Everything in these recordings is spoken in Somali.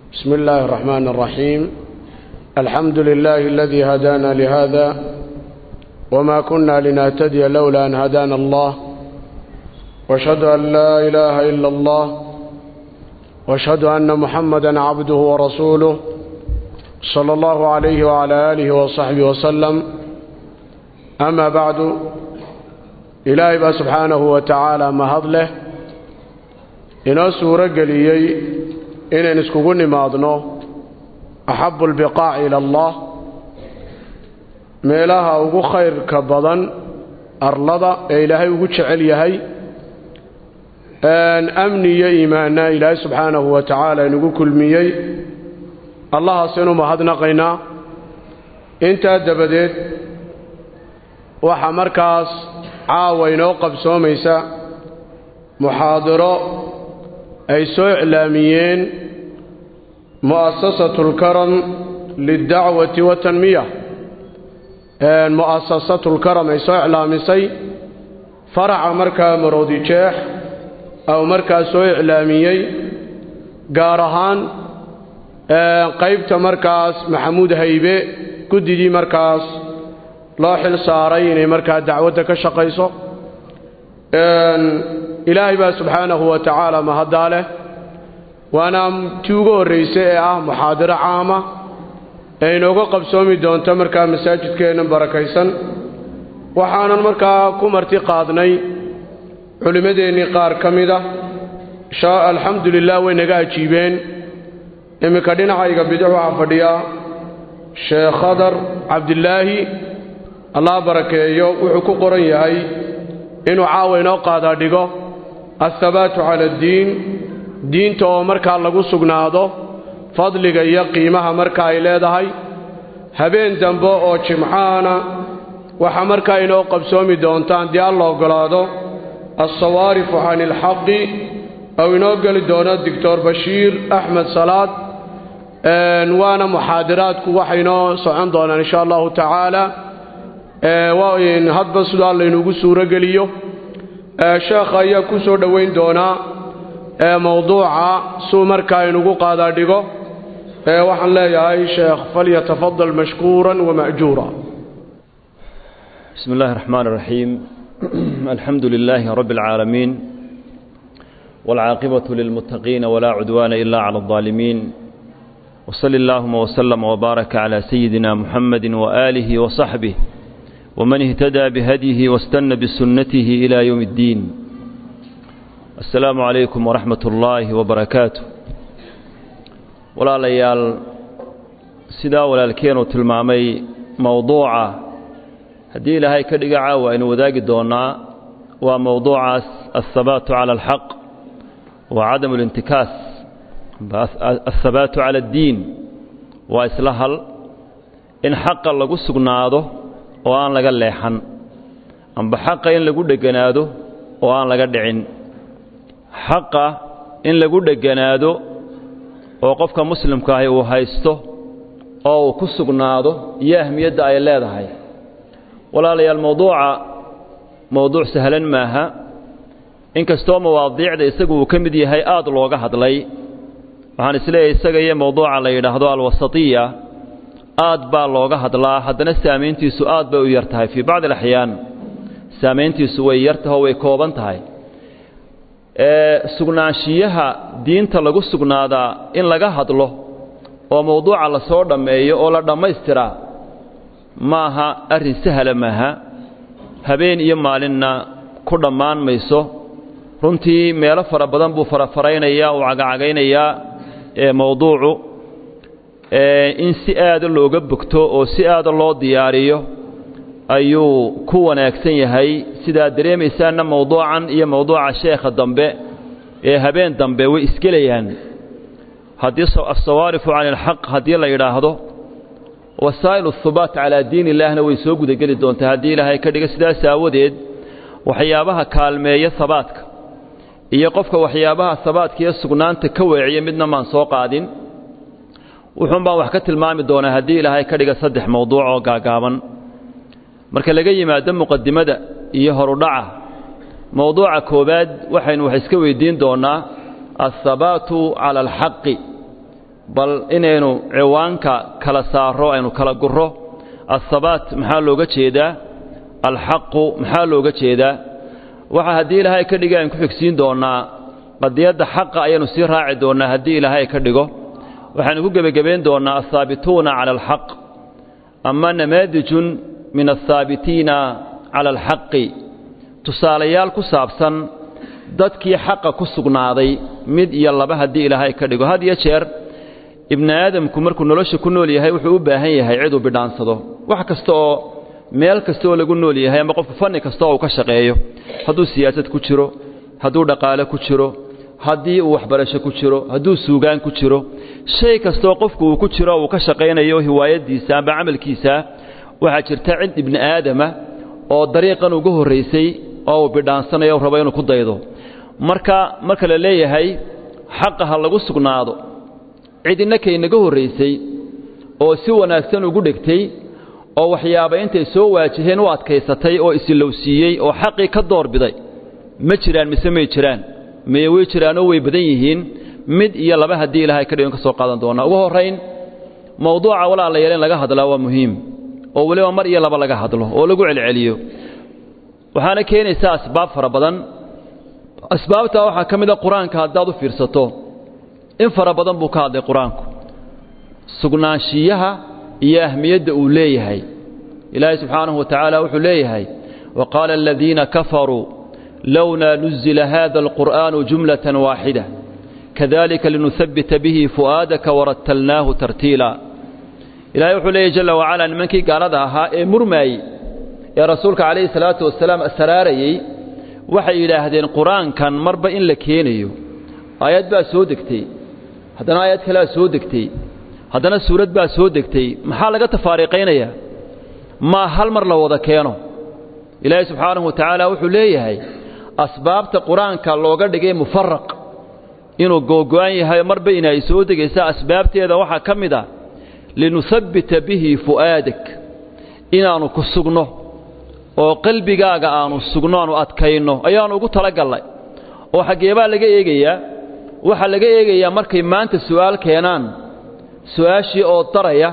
بسم الله الرحمن الرحيم. الحمد لله الذي هدانا لهذا وما كنا لنهتدي لولا أن هدانا الله، وأشهد أن لا إله إلا الله، وأشهد أن محمدا عبده ورسوله صلى الله عليه وعلى آله وصحبه وسلم. أما بعد، إلهي سبحانه وتعالى ما هضله إنه سورة قليي إن نسكوكوني ماضنو أحب البقاع إلى الله، ميلاها وقو خير كبضا أرلضا إلهي وقو شعليهي أن أمني إيماننا إلهي سبحانه وتعالى نقول كل ميي الله سينو ما هدنا قينا انت دبدت وحا مركز عاوين وقف سوميسا محاضرة أي سوء إعلاميين مؤسسة الكرم للدعوة والتنمية. مؤسسة الكرم أي سوء إعلاميسي فرع مركز مرودي شيخ أو مركز سوء إعلاميي قارهان قيبت مركز محمود هيبة كدي دي مركز لاحل سارين مركز دعوتك الشقيصة. إلهي سبحانه وتعالى ما هداله وأنا توقو الرئيسية محاضرة عامة إنه قبسومي دون تمركا مساجد كينا بركيسا وحانا مركا كمرتي قادني علمديني قار كميدة شاء الحمد لله وينقا جيبين إمكا دينا عايقا بدعوة فديا شيخ خضر عبد الله الله بركيه وحكو قرنيهي إنه عاوينو قادا ديغو الثبات على الدين دين تو مركا لغو سغنادو فضلغا يا قيمها مركا اي ليدهي habeen dambe oo jimcaana waxa markaa inoo qabsoomi doontaan di Allah ogolaado as-sawarif an al-haqq aw inoo gali doona Dr. Bashir Ahmed Salaad waana muhaadaraadku waxayno socon doonaan insha Allah ta'ala waa in hadba su'aal laynugu suura galiyo sheekh ayaa ku soo dhaweyn doona mawduuca soo markaa inugu qaada dhigo waxaan leeyahay sheekh falyatafaddal mashkuran wa ma'jura. بسم الله الرحمن الرحيم. الحمد لله رب العالمين والعاقبة للمتقين ولا عدوان إلا على الظالمين، وصل اللهم وسلم وبارك على سيدنا محمد وآله وصحبه ومن اهتدى بهديه واستنى بسنته إلى يوم الدين. السلام عليكم ورحمة الله وبركاته. ولا ليال سدا ولا الكين وتلمامي موضوعه هدي لهاي كدغا وإن وداغي دونا وموضوع الثبات على الحق وعدم الانتكاس، الثبات على الدين وإصلاح إن حق لغو سغنادو oo aan laga leexan amba xaqa in lagu dhaganaado oo aan laga dhicin. xaqa in lagu dhaganaado oo qofka muslimka ah uu haysto oo uu ku sugnaado iyo ahmiyada ay leedahay. walaalayaal mawduuc sahlan maaha, inkastoo mawaadiicda isagu uu ka mid yahay aad looga hadlay. waxaan isleeyahay isaga iyo mawduuca la yiraahdo al-wasatiyya aad baa looga hadlaa, haddana saameyntiisu aad bay u yartahay. fi bacd al-axyaan saameyntiisu way yartahay, way kooban tahay. sugnaanshiyaha diinta lagu sugnaadaa in laga hadlo oo mawduuca la soo dhameeyo oo la dhammaystiraa maaha arrin sahla maaha. habeen iyo maalinna ku dhammaan mayso. runtii meelo fara badan buu farafaraynayaa oo cagacagaynayaa mawduucu in si aad looga bogto oo si aad loo diyaariyo ayuu ku wanaagsan yahay. sida dareemaysaana mawduucan iyo mawduuca sheekha dambe ee habeen dambe way isgelayaan. hadii as-sawarif an al-haq hadii la yiraahdo wasaa'ilu thubat ala diin ilaahna way soo gudageli doontaa hadii ilaahay ka dhigo. sidaas aawadeed waxyaabaha kaalmeeya sabaadka iyo qofka waxyaabaha sabaadka iyo sugnaanta ka weeciya midna maan soo qaadin. wuxuun baan wax ka tilmaami doonaa haddii ilaahay ka dhiga 3 mawduuc oo gaagaaban. marka laga yimaado muqaddimada iyo horudhaca, mawduuca koobaad waxaynu wax iska weydiin doonaa الثبات على الحق bal inaynu ciwaanka kala saaro aynu kala guro الثبات maxaa looga jeedaa الحق maxaa looga jeedaa waxa hadii ilaahay ka dhigo aan ku xigsiin doonaa qadiyada xaqa ayanu si raaci doonaa hadii ilaahay ka dhigo waxaan ugu gabagabeen doonaa الثابتون على الحق أما نماذج من الثابتين على الحق tusaalayaal ku saabsan dadkii xaqa ku sugnaaday mid iyo laba hadii ilaahay ka dhigo had iyo jeer ibn aadamku markuu nolosha ku nool yahay wuxuu u baahan yahay cid uu bidhaansado wax kasta oo meel kasta oo lagu nool yahay ama qofku fanni kasta oo ka shaqeeyo hadduu siyaasad ku jiro hadduu dhaqaale ku jiro haddii uu waxbarasho ku jiro hadduu suugaan ku jiro shay kasta oo qofku uu ku jiro uu ka shaqeynayo hiwaayadiisa ama amalkiisa waxa jirta cid ibn aadama oo dariiqan ugu horeysay oo uu bidhaansanayo rabo inuu ku daydo marka la leeyahay xaqaha lagu sugnaado cidina keenaga horeysay oo si wanaagsan ugu dhigtay oo waxyaabo intay soo waajiheen u adkaysatay oo isilowsiiyay oo xaqii ka doorbiday ma jiraan mise ma jiraan way jiraan oo way badan yihiin mid iyo laba hadii ilaahay ka dhigan ka soo qaadan doona ugu horeyn mawduuca walaal yeelan laga hadlaa waa muhiim oo waliba mar iyo laba laga hadlo oo lagu celceliyo waxaana keenaysaa asbaab fara badan asbaabta waxa kamid ah quraanka hadaad u fiirsato in fara badan buu ka hadlay quraanku sugnaanshiyaha iyo ahmiyada uu leeyahay ilaahay subhanahu wa ta'ala wuxuu leeyahay وقال الذين كفروا لولا نزل هذا القرآن جملة واحدة كذلك لنثبت به فؤادك ورتلناه ترتيلا إلهي وحليه جل وعلا منكي قال هذا مرمي يا رسولك عليه الصلاة والسلام السراري وحي إلى هذين القرآن كان مربع لكينيو آيات بقى سودكتي هذا آيات كلا سودكتي هذا سورة بقى سودكتي محالة تفارقين يا ما هل مر لو ذا كيانو إلهي سبحانه وتعالى وحليه هاي أسباب القرآن كان لو قد جاي مفرق إنه جوجاني هاي مر بين يسودك إسا أسبابتي هذا وحى كمدا لنثبت به فؤادك إن أنو كسجنه وقلبي جاء أنو سجنه أنو أتكينه أيانو قلت لك الله وحجيبا لقى إيجيا وحلقى إيجيا مركي ما أنت السؤال كينان سؤال شيء أو طرية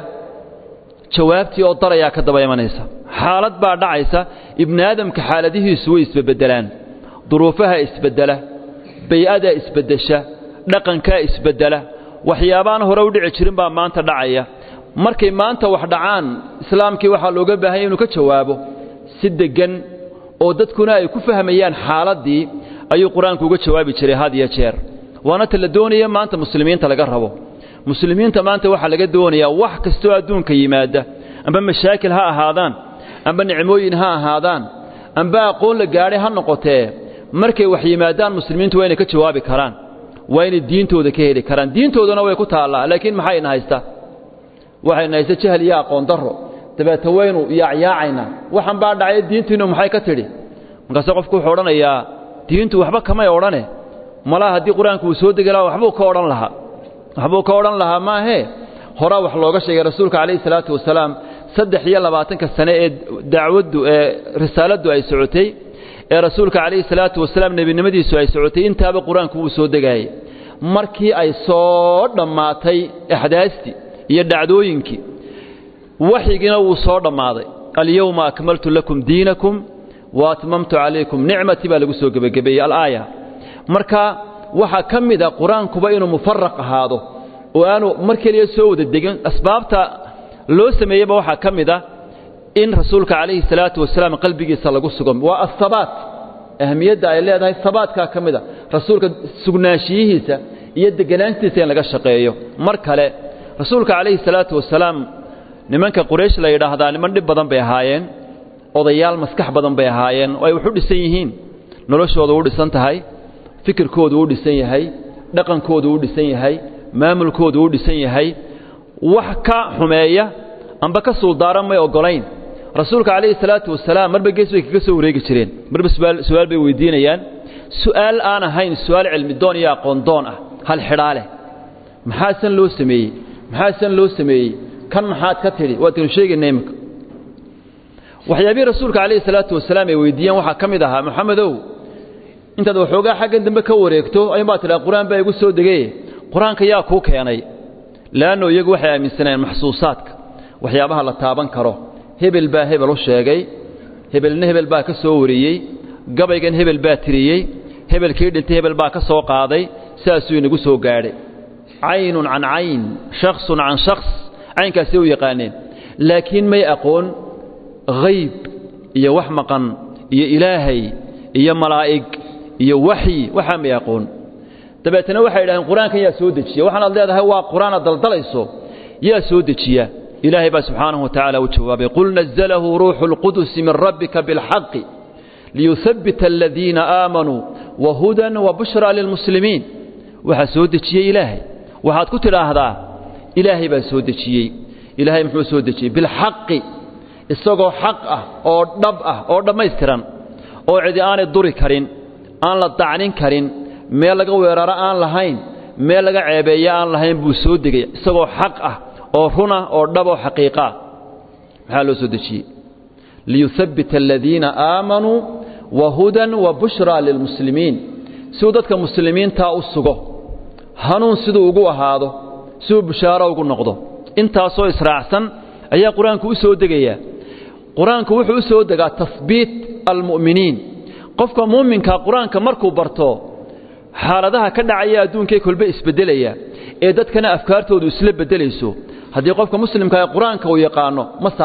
جوابتي أو طرية كذا يمنيسا حالات بعد عيسى ابن آدم كحالته سوي اسبدلان ظروفها اسبدله بيئة اسبدشة نقنك اسبدله وحيابان هرودع 20 baa maanta dhacaya markay maanta wax dhacaan islaamkii waxa looga baahan yahay inuu ka jawaabo si degan oo dadkuna ay ku fahmayaan xaaladii ayuu quraanku uga jawaabi jiray had iyo jeer waana la doonaya maanta muslimiinta laga rabo muslimiinta maanta waxa laga doonayaa wax kasto adduunka yimaada amba mashaakil ha ahaadaan amba nicmooyin ha ahaadaan amba aqoon la gaaray ha noqotee markay wax yimaadaan muslimiintu waa inay ka jawaabi karaan waa inay diintooda ka heli karaan diintoodana way ku taalaa laakiin maxay nahaystaa waxay nahaystaa jahal iyo aqoon darro dabeeta waynu yaacayna waxan baa dhacay diintiinu maxay ka tiri markaas qofku wuxuu oranayaa diintu waxba kama orane malaha hadii quraanku uu soo degalaa waxba ka oran lahaa maahe hore wax looga sheegay rasuulka kaleey salaatu wasalaam 23 sano ee dacwadu ee risaaladu ay socotay ee rasuulka kaleey salaatu wasalaam nabinimadiisu ay socotay intaaba quraanku uu soo degay markii ay soo dhamaatay ahdaasti iyo dhacdooyinkii waxigina uu soo dhamaaday al-yawma akmaltu lakum diinakum wa atmamtu alaykum ni'mati baa lagu soo gabagabeeyay al-aaya marka waxa kamida quraankuba inuu mufarraq ahaado oo aanu markii soo wada degan asbaabta loo sameeyay waxa kamida in rasuulka kaleey salaatu wasalaam qalbigiisa lagu sugo waa as-sabat ahmiyada ay leedahay sabatka kamida rasuulka sugnaanshihiisa iyo deganaantiisa in laga shaqeeyo mar kale rasuulka kaleey salaatu wasalaam nimanka quraysh la yiraahdaa niman dib badan bay ahaayeen odayaal maskax badan bay ahaayeen oo ay wuxuu dhisan yihiin noloshooda u dhisan tahay fikirkoodu u dhisan yahay dhaqankoodu u dhisan yahay maamulkoodu u dhisan yahay wax ka xumeeya amba ka suuldaaran may ogolayn rasuulka kaleey salaatu wasalaam marba geesay kaga soo wareegi jireen marba su'aal bay weydiinayaan su'aal aan ahayn su'aal cilmi doon iyo aqoon doon ah hal xiraale maxaa san loo sameeyay kan maxaad ka tiri waa tii sheegnay imka waxyaabii rasuulka kaleey salaatu wasalaam ay weydiiyeen waxa kamid ahaa maxamedow intaad waxoogaa xaggan dambe ka wareegto ayuu baa tiraa quraan baa igu soo degay quraanka yaa ku keenay laano iyagu waxay aaminsanayeen maxsuusaadka waxyaabaha la taaban karo hebel baa hebel u sheegay hebelna hebel baa ka soo wariyey gabaygan hebel baa tiriyey hebelkii dhintay hebel baa ka soo qaaday saasuu inagu soo gaadhay caynun can cayn shaksun can shaks caynkaasay u yaqaaneen laakiin may aqoon hayb iyo wax maqan iyo ilaahay iyo malaa'ig iyo waxyi waxaa may aqoon dabeetana waxay yidhahdeen qur-aankan yaa soo dejiya waxaanaad leedahay waa qur-aan aad daldalayso yaa soo dejiya ilaahay baa subxaanahu wa tacaala u jawaabay qul nazalahu ruuxu lqudusi min rabbika bilxaqi liyuhabbita aladiina aamanuu wahudan wabushraa lilmuslimiin waxaa soo dejiyey ilaahay waxaad ku tidhaahdaa ilaahay baa soo dejiyey ilaahay muxuu soo dejiyey bilxaqi isagoo xaq ah oo dhab ah oo dhammaystiran oo cidi aanay duri karin aan la dacnin karin meel laga weeraro aan lahayn meel laga ceebeeya aan lahayn buu soo degay isagoo xaq ah oo runa oo dhab oo xaqiiqa maxaa loo soo dejiyey liyuthabbita aladiina aamanuu wahudan wabushraa lilmuslimiin siduu dadka muslimiintaa u sugo hanuun siduu ugu ahaado siduu bushaaro ugu noqdo intaasoo israacsan ayaa qur-aanku u soo degayaa qur-aanku wuxuu u soo degaa tahbiit almu'miniin qofka muuminka qur-aanka markuu barto xaaladaha ka dhacaya adduunkay kolba isbedelaya ee dadkana afkaartoodu isla bedelayso haddii qofka muslimka ee qur-aanka uu yaqaano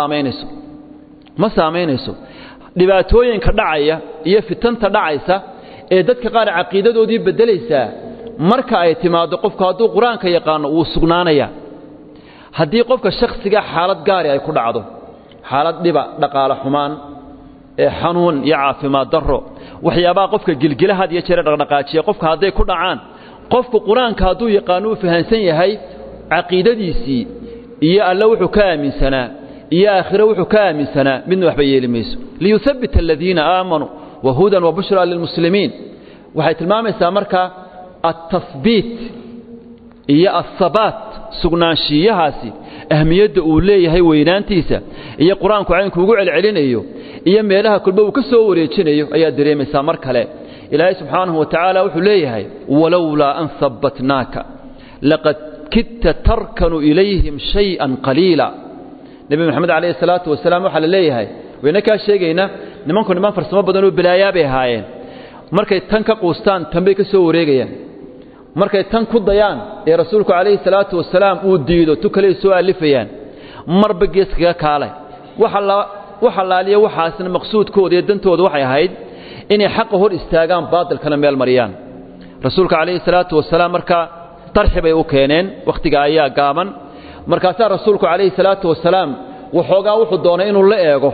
ma saamaynayso dhibaatooyinka dhacaya iyo fitanta dhacaysa ee dadka qaar caqiidadoodii bedelaysaa marka ay timaado qofku hadduu qur-aanka yaqaano wuu sugnaanaya haddii qofka shakhsiga xaalad gaari ay ku dhacdo xaalad dhiba dhaqaale xumaan ee xanuun iyo caafimaad darro waxyaabaha qofka gilgila had iyo jeer dhaqdhaqaajiya qofka hadday ku dhacaan qofku qur-aanka hadduu yaqaano uu fahansan yahay caqiidadiisii iyo alle wuxuu ka aaminsanaa iyo aakhiro wuxuu ka aaminsanaa midna waxba yeeli mayso liyuthabbita aladiina aamanuu wahudan wabushraa lilmuslimiin waxay tilmaamaysaa marka التثبيت iyo الثبات sugnaanshiyahaasi ahmiyada uu leeyahay weynaantiisa iyo quraanku caynku ugu celcelinayo iyo meelaha kulba uu ka soo wareejinayo ayaa dareemaysaa mar kale ilaahay subxaanahu wa ta'aala wuxuu leeyahay walawla an thabbatnaaka laqad kitta tarkanu ilayhim shay'an qaliila nabi maxamed alayhi salaatu wasalaam waxa leeyahay wayna ka sheegayna niman farsamo badan oo bilaayaabay haayeen markay tan ka qoostaan tanbay ka soo wareegayaan markay tan ku dayaan ee rasuulku kaleey salaatu wasalaam uu diido tu kale soo alifayaan marba geeskiga kaalay waxa laaliya waxaasna maqsuudkooda iyo dantooda waxay ahayd inay xaq hor istaagaan baadilkana meel mariyaan rasuulka kaleey salaatu wasalaam marka tarxibay u keeneen waqtiga ayaa gaaban markaas rasuulku kaleey salaatu wasalaam wuxuu doonay inuu la eego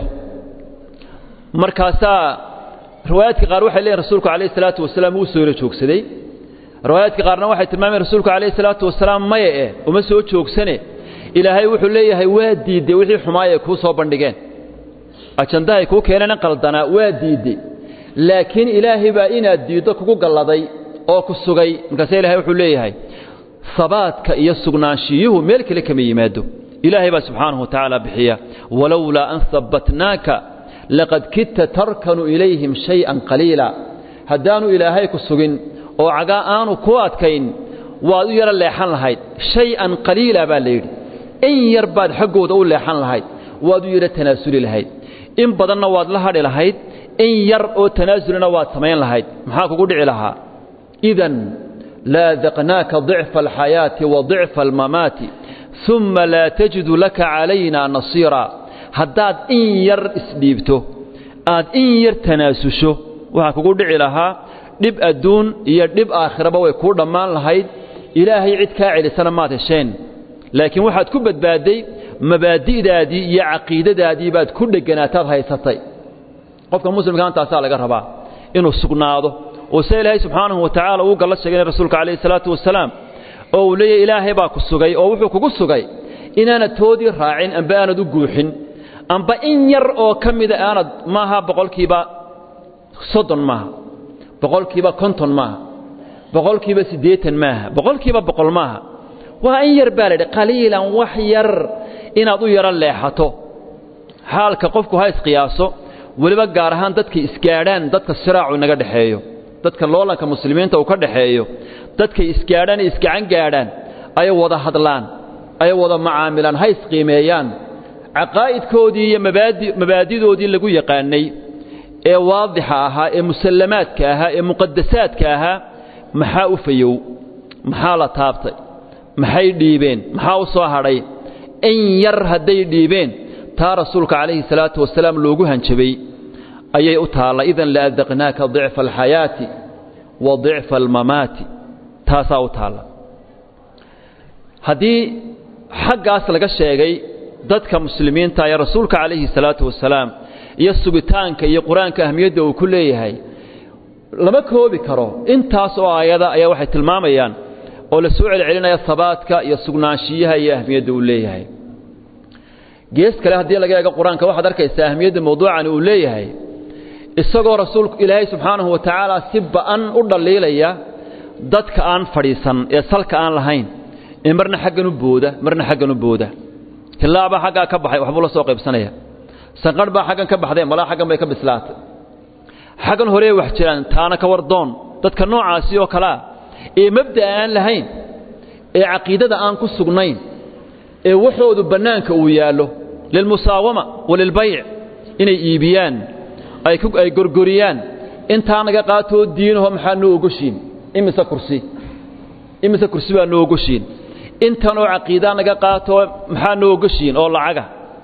markaas riwaayadka qaar waxay leeyihiin rasuulku kaleey salaatu wasalaam uu soo joogsaday riwaayadka qaarna waxay tilmaameen rasuulku kaleey salaatu wasalaam maye uma soo joogsane ilaahay wuxuu leeyahay waa diiday wixii xumaayay ku soo bandhigeen ajandahay ku keenana qaldana waa diiday laakiin ilaahay baa inaad diido kugu galladay oo ku sugay markaas ilaahay wuxuu leeyahay sabaadka iyo sugnaanshiyuhu meel kale kama yimaado ilaahay baa subxaanahu wa ta'aala bixiya walawla an thabbatnaaka laqad kitta tarkanu ilayhim shay'an qaliila hadaanu ilaahay ku sugin oo caga aanu ku adkayn waad u yara leexan lahayd shay'an qaliila baa leeyid in yar baad xaqooda u leexan lahayd waad u yara tanaasuli lahayd in badanna waad la hadhi lahayd in yar oo tanaasulina waad samayn lahayd maxaa kugu dhici lahaa idan la dhaqnaaka dhif'a alhayati wa dhif'a almamati thumma la tajidu laka alayna nasira haddaad in yar isdhiibto aad in yar tanaasusho waxa kugu dhici lahaa dhib adduun iyo dhib aakhiraba way ku dhamaan lahayd ilaahay cid ka celisana ma hesheen laakiin waxaad ku badbaaday mabaadi'daadii iyo caqiidadaadii baad ku dheganaataad haysatay qofka muslimka taasa laga rabaa inuu sugnaado oo say ilaahay subxaanahu wa ta'aala uu gala sheegay rasuulka kaleey salaatu wasalaam oo leeyahay ilaahay baa ku sugay oo wuxuu kugu sugay inaana toodii raacin amba aanad u guuxin amba in yar oo kamida aanad maaha boqolkiiba 30 maaha boqolkiiba 50 maaha boqolkiiba 80 maaha boqolkiiba 100 maaha waa in yar baa leeyahay qaliilan wax yar inaad u yara leexato xaalka qofku ha isqiyaaso waliba gaar ahaan dadka isgaadhaan dadka siraacu naga dhaxeeyo dadka loolanka muslimiinta uu ka dhaxeeyo dadka isgaadhaan isgacan gaadhaan ay wada hadlaan ay wada macaamilaan hays qiimeeyaan caqaa'idkoodii iyo mabaadidoodii lagu yaqaanay ee waadixa ahaa ee musallamaadka ahaa ee muqaddasaadka ahaa maxaa u fayow maxaa la taabtay maxay dhiibeen maxaa u soo hadhay in yar hadday dhiibeen taa rasuulka calayhi salaatu wasalaam loogu hanjabay ayay u taalla idan la adaqnaaka dicfa alxayaati wa dicfa almamaati taasaa u taalla haddii xaggaas laga sheegay dadka muslimiinta ee rasuulka calayhi salaatu wasalaam iyo sugitaanka iyo qur-aanka ahmiyadda uu ku leeyahay lama koobi karo intaas oo aayada ayaa waxay tilmaamayaan oo la soo celcelinaya sabaadka iyo sugnaanshiyaha iyo ahmiyadda uu leeyahay gees kale haddii laga eego qur-aanka waxaad arkaysaa ahmiyadda mawduucan uu leeyahay isagoo rasuulku ilaahay subxaanahu wa tacaala si ba'an u dhaliilaya dadka aan fadhiisan ee salka aan lahayn ee marna xaggan u booda marna xaggan u booda hilaabaa xaggaa ka baxay waxbuu la soo qaybsanaya sanqadh baa xaggan ka baxday malaa xaggan bay ka bislaatay xaggan horee wax jiraan taana ka wardoon dadka noocaasi oo kalea ee mabda'a aan lahayn ee caqiidada aan ku sugnayn ee waxoodu bannaanka uu yaallo lilmusaawama walilbayc inay iibiyaan ay gorgoriyaan intaa naga qaatoo diinaho maxaa noo ogoshiin imise kursi baa noo ogoshiin intanoo caqiidaa naga qaatoo maxaa noo ogoshiin oo lacaga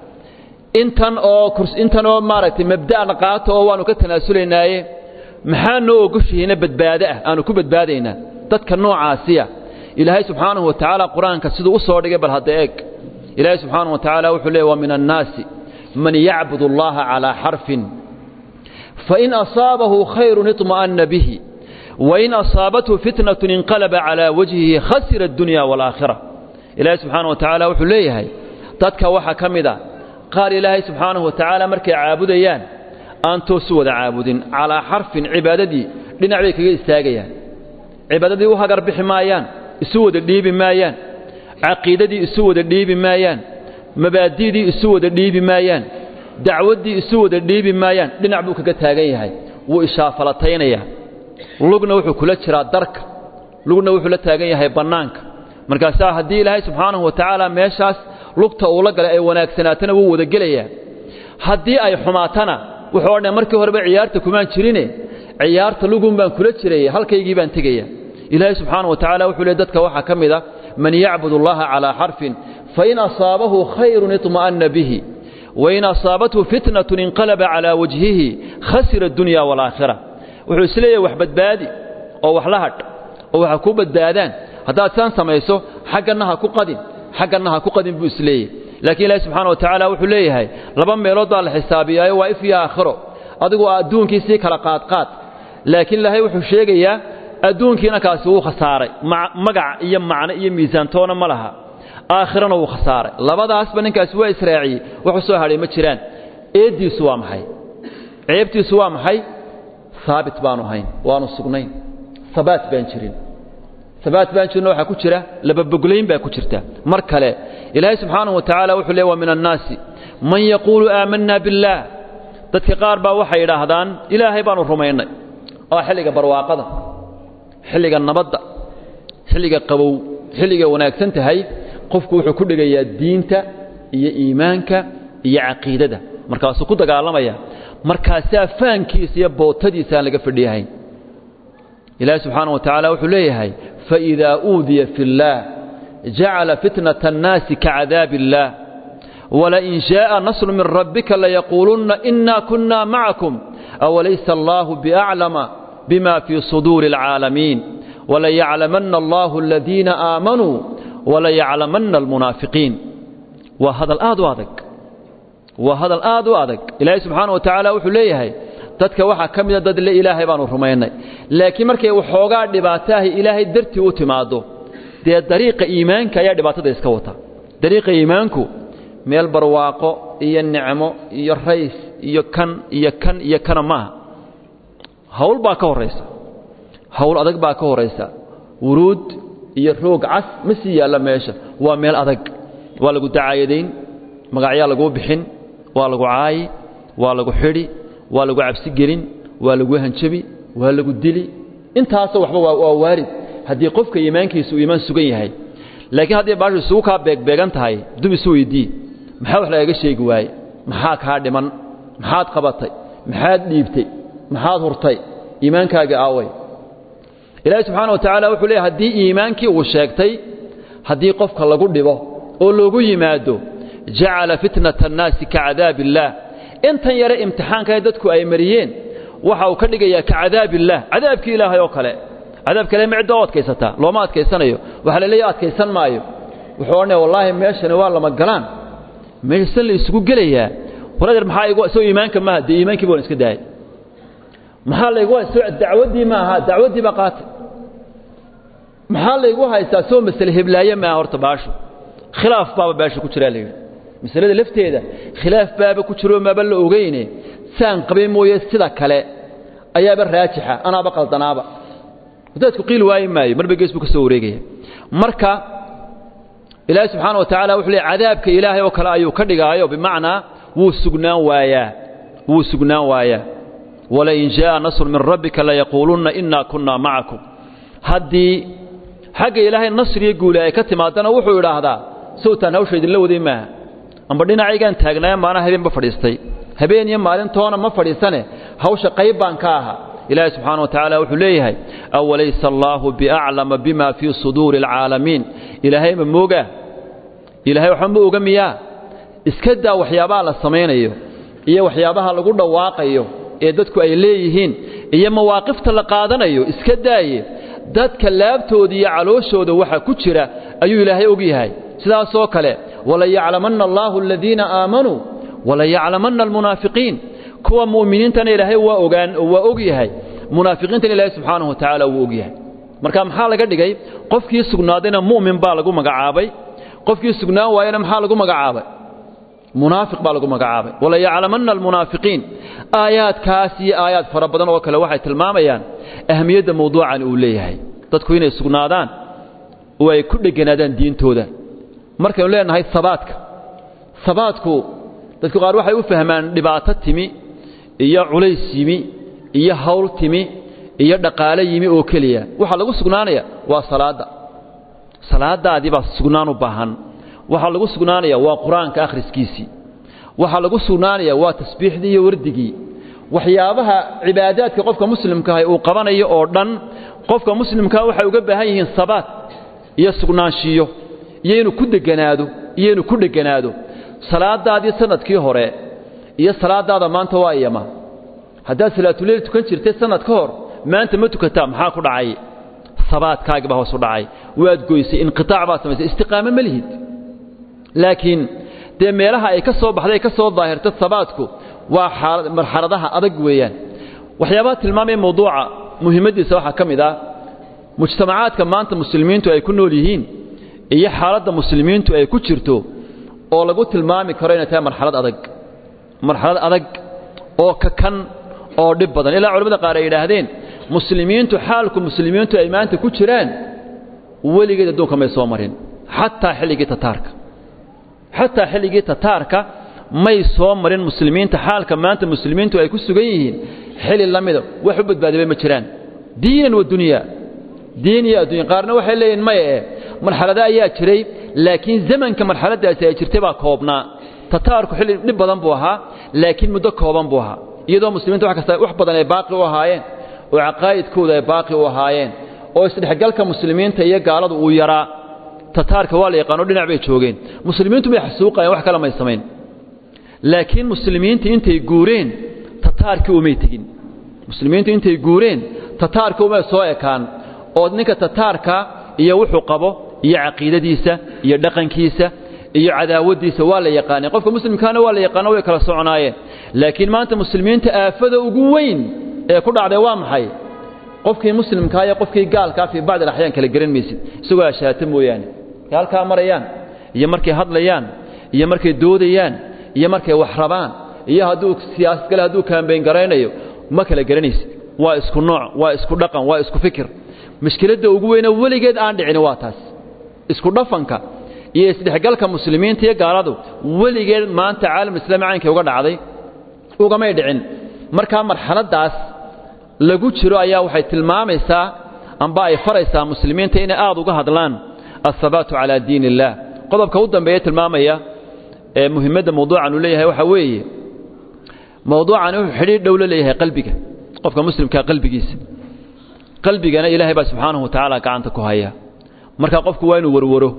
intanoo maaragtay mabda'na qaato oo waannu ka tanaasulaynaaye maxaa noo ogoshihiina badbaado ah aanu ku badbaadaynaa dadka noocaasiya ilaahay subxaanahu wa tacaala qur-aanka siduu u soo dhigay bal hadda eeg ilaahay subxaanahu wa tacaala wuxuu leeyay wa min annaasi man yacbudu allaha calaa xarfin fain asaabahu khayrun iطma'anna bihi wain asaabathu fitnatun inqalaba calaa wajhihi khasira addunya waalaakhira ilaahay subxaanahu wa tacaala wuxuu leeyahay dadka waxaa ka mid a qaar ilaahay subxaanahu wa tacaala markay caabudayaan aan toosu wada caabudin calaa xarfin cibaadadii dhinac bay kaga istaagayaan cibaadadii u hagar bixi maayaan isu wada dhiibi maayaan caqiidadii isu wada dhiibi maayaan mabaadi'dii isu wada dhiibi maayaan dacwaddii isu wada dhiibi maayaan dhinac buu kaga taagan yahay wuu ishaafalataynaya lugna wuxuu kula jiraa darka lugna wuxuu la taagan yahay bannaanka markaasaa haddii ilaahay subxaanahu wa tacaala meeshaas lugta uu la galay ay wanaagsanaatana wuu wada gelayaa haddii ay xumaatana wuxuu odhanaya markii horeba ciyaarta kumaan jirine ciyaarta lugun baan kula jiraya halkaygii baan tegaya ilaahay subxaanahu wa tacaala wuxuu leey dadka waxaa ka mid a man yacbud allaha calaa xarfin fain asaabahu khayrun iطma'anna bihi wain asaabathu fitnatun inqalaba calaa wajhihi khasira addunya waalaakhira wuxuu isleeyahay wax badbaadi oo wax la hadh oo waxa ku badbaadaan haddaad saan samayso xagganna ha ku qadin buu isleeyahay laakiin ilaahay subxaana wa tacaala wuxuu leeyahay laba meelood baa la xisaabiyaayo waa if iyo aakhiro adigu adduunkii sii kala qaadqaad laakiin ilaahay wuxuu sheegayaa adduunkiina kaasi wuu khasaaray magac iyo macno iyo miisaantoona ma laha aakhirana wuu khasaaray labadaasba ninkaasi waa israaciyey wuxuu soo hadhay ma jiraan eeddiisu waa maxay ceebtiisu waa maxay haabit baanu ahayn waanu sugnayn habaat baan jirin waxaa ku jira lababoglayn baa ku jirta mar kale ilaahay subxaanahu wa tacaala wuxuu leey wa min annaasi man yaquulu aamanna billaah dadka qaar baa waxay yidhaahdaan ilaahay baanu rumaynay oo xilliga barwaaqada xilliga nabadda xilliga qabow xilliga wanaagsan tahay qofku wuxuu ku dhigayaa diinta iyo iimaanka iyo caqiidada markaasuu ku dagaalamaya markaasaa faankiisa iyo bootadiisa aan laga fadhiyahayn ilaahay subxaanahu wa tacaala wuxuu leeyahay faidaa uudiya fi اllaah jacala fitnata annaasi kacadaabi اllaah walain jaaءa nasru min rabbika layaquulunna inaa kunna macakum awalaysa allaahu biaclama bima fii suduuri اlcaalamiin walayaclamanna allahu aladiina aamanuu walayaclamanna almunaafiqiin waa hadal aad u adag ilaahay subxaana wa tacaala wuxuu leeyahay dadka waxaa ka mida dad le ilaahay baanu rumaynay laakiin markay waxoogaa dhibaataahi ilaahay dartii u timaado dee dariiqa iimaanka ayaa dhibaatada iska wata dariiqa iimaanku meel barwaaqo iyo nicmo iyo rays iyo kan iyo kana maaha hawl baa ka horaysa hawl adag baa ka horaysa wuruud iyo roog cas ma sii yaalla meesha waa meel adag waa lagu dacaayadayn magacyaa laguu bixin waa lagu caayi waa lagu xidhi waa lagu cabsi gelin waa lagu hanjabi waa lagu dili intaasoo waxba waa waarid haddii qofka iimaankiisu iimaan sugan yahay laakiin haddii baashu isugu kaa beegbeegan tahay dub isu weydii maxaa wax lagaga sheegi waaye maxaa kaa dhiman maxaad qabatay maxaad dhiibtay maxaad hurtay iimaankaaga aaway ilaahay subxaanahu wa tacaala wuxuu leeyahay haddii iimaankii uu sheegtay haddii qofka lagu dhibo oo loogu yimaado jacala fitnata annaasi kacadaabillaah intan yare imtixaanka dadku ay mariyeen waxa uu ka dhigayaa kacadaabillaah cadaabkii ilaahay oo kale cadaabka ilaahay ma cidda oo adkaysataa looma adkaysanayo waxa la leeyahay adkaysan maayo wuxuu odhanaya wallaahi meeshani waa lama galaan meeshan la isugu gelayaa walaal maxaa igu soo iimaanka ma hadii iimaankii baan iska daayay maxaa la igu soo dacwadii ma aha dacwadii ba qaatay maxaa la igu haysaa soo mas'ala hiblaaye ma horta baasho khilaaf baaba baasho ku jira leeyahay masalada lafteeda khilaaf baaba ku jiro ma bal ogeeyne saan qabay mooyee sida kale ayaaba raajixa anaaba qaldanaaba dadku qiil waay maayo marba gees buu ka soo wareegaya marka ilaahay subxaanahu wa tacaala wuxuu leeyahay cadaabka ilaahay oo kale ayuu ka dhigaayo bimacnaa wuu sugnaan waayaa wala in jaa nasr min rabbika la yaquluna inna kunna ma'akum haddii xagga ilaahay nasriga guul ay ka timaadana wuxuu yiraahdaa sawtan hawsheedin la waday maaha amba dhinacaygan taagnaa maana habeen ba fadhiistay habeen iyo maalintoona ma fadhiisane hawsha qayb baan ka aha ilaahay subxaanahu wa tacaala wuxuu leeyahay awalaysa allahu bi'a'lama bima fi suduri al'alamin ilaahay ma mooga ilaahay waxa ma oga miyaa iska daa waxyaabaha la sameeyo iyo waxyaabaha lagu dhawaaqayo ee dadku ay leeyihiin iyo mawaaqifta la qaadanayo iska daaye dadka laabtooda iyo calooshooda waxa ku jira ayuu ilaahay og yahay sidaas oo kale wala ya'lamanna allahu alladheena aamanu wala ya'lamanna almunaafiqiin kuwa muuminiintana ilaahay waa og yahay munaafiqiintana ilaahay subxaanahu wa tacaala wuu og yahay marka maxaa laga dhigay qofkii sugnaadayna mu'min baa lagu magacaabay qofkii sugnaan waayana maxaa lagu magacaabay munaafiq baa lagu magacaabay wala ya'lamanna almunaafiqiin aayaadkaasi aayaad fara badan oo kale waxay tilmaamayaan ahmiyada mawduucan uu leeyahay dadku inay sugnaadaan oo ay ku dheganaadaan diintooda markaynu leenahay sabaadku dadku qaar waxay u fahmaan dhibaato timi iyo culays yimi iyo hawl timi iyo dhaqaale yimi oo kaliya waxa lagu sugnaanaya waa salaadaadii baa sugnaan u baahan waxa lagu sugnaanaya waa quraanka akhriskiisii waxa lagu sugnaanaya waa tasbiixdii iyo wardigii waxyaabaha cibaadaadka qofka muslimka ah uu qabanayo oo dhan qofka muslimka waxa uga baahan yihiin sabaat iyo sugnaanshiyo iyo inuu ku dheganaado salaadaadii sanadkii hore iyo salaadaada maanta waa iyama hadaa salaatu leeyl tukan jirtay sanad ka hor maanta ma tukataa maxaa ku dhacay sabaadkaaga baa hoos u dhacay waad goysay inqitaac baa samaysay istiqaamo ma lihid laakiin de meelaha ay ka soo baxday ka soo daahirtay sabaadku waa marxaladaha adag weeyaan waxyaabaha tilmaamay mawduuca muhiimadiisa waxa kamid ah mujtamacaadka maanta muslimiintu ay ku nool yihiin iyo xaaladda muslimiintu ay ku jirto oo lagu tilmaami karo inay tahay marxalad adag oo ka kan oo dhib badan ilaa culimada qaar ay yiraahdeen muslimiintu xaalku muslimiintu ay maanta ku jiraan waligeed adduunka may soo marin xataa xilligii tataarka may soo marin muslimiinta xaalka maanta muslimiintu ay ku sugan yihiin xilli lamida wax u badbaadibay ma jiraan diinan wa dunya qaarna waxay leeyihiin may marxalada ayaa jiray laakiin zamanka marxaladaasi ay jirtay baa koobnaa tataarku xilli dhib badan buu ahaa laakiin muddo kooban buu ahaa iyadoo muslimiintu wax badan ay baaqi u ahaayeen oo aqaayidkooda ay baaqi u ahaayeen oo isdhexgalka muslimiinta iyo gaaladu uu yaraa tataarka waa la yaqaano dhinac bay joogeen muslimiintu may xasuuqayeen wax kale may samayn laakiin muslimiinta intay guureen tataarkii umay tegin muslimiintu intay guureen tataarkii umay soo ekaan oo ninka tataarka iyo wuxuu qabo iyo caqiidadiisa iyo dhaqankiisa iyo cadaawadiisa waa la yaqaanay qofka muslimkaana waa la yaqaano way kala soconaayeen laakiin maanta muslimiinta aafada ugu weyn ee ku dhacday waa maxay qofkii muslimka iyo qofkii gaalka fi baad al-ahyaan kala garan maysid isagoo ashaata mooyaan halka marayaan iyo markay hadlayaan iyo markay doodayaan iyo markay wax rabaan iyo haduu siyaasad kale haduu kaambeyn gareynayo ma kala garanaysid waa isku nooc waa isku dhaqan waa isku fikir mushkiladda ugu weyn waligeed aan dhicin waa taas isku dhafanka iyo isdhexgalka muslimiinta iyo gaaladu waligeed maanta caalam islaami caanka uga dhacday ugamay dhicin marka marxaladaas lagu jiro ayaa waxay tilmaamaysaa amba ay faraysaa muslimiinta inay aad uga hadlaan الثبات على دين الله قضب كودا بيت المامية مهمة موضوعا ليها وحوية موضوعا حرير دولة ليها قلبك قفك مسلم كقلبك قلبك أنا إلهي بس سبحانه وتعالى كعنتك هيا مركا قفك وين وروره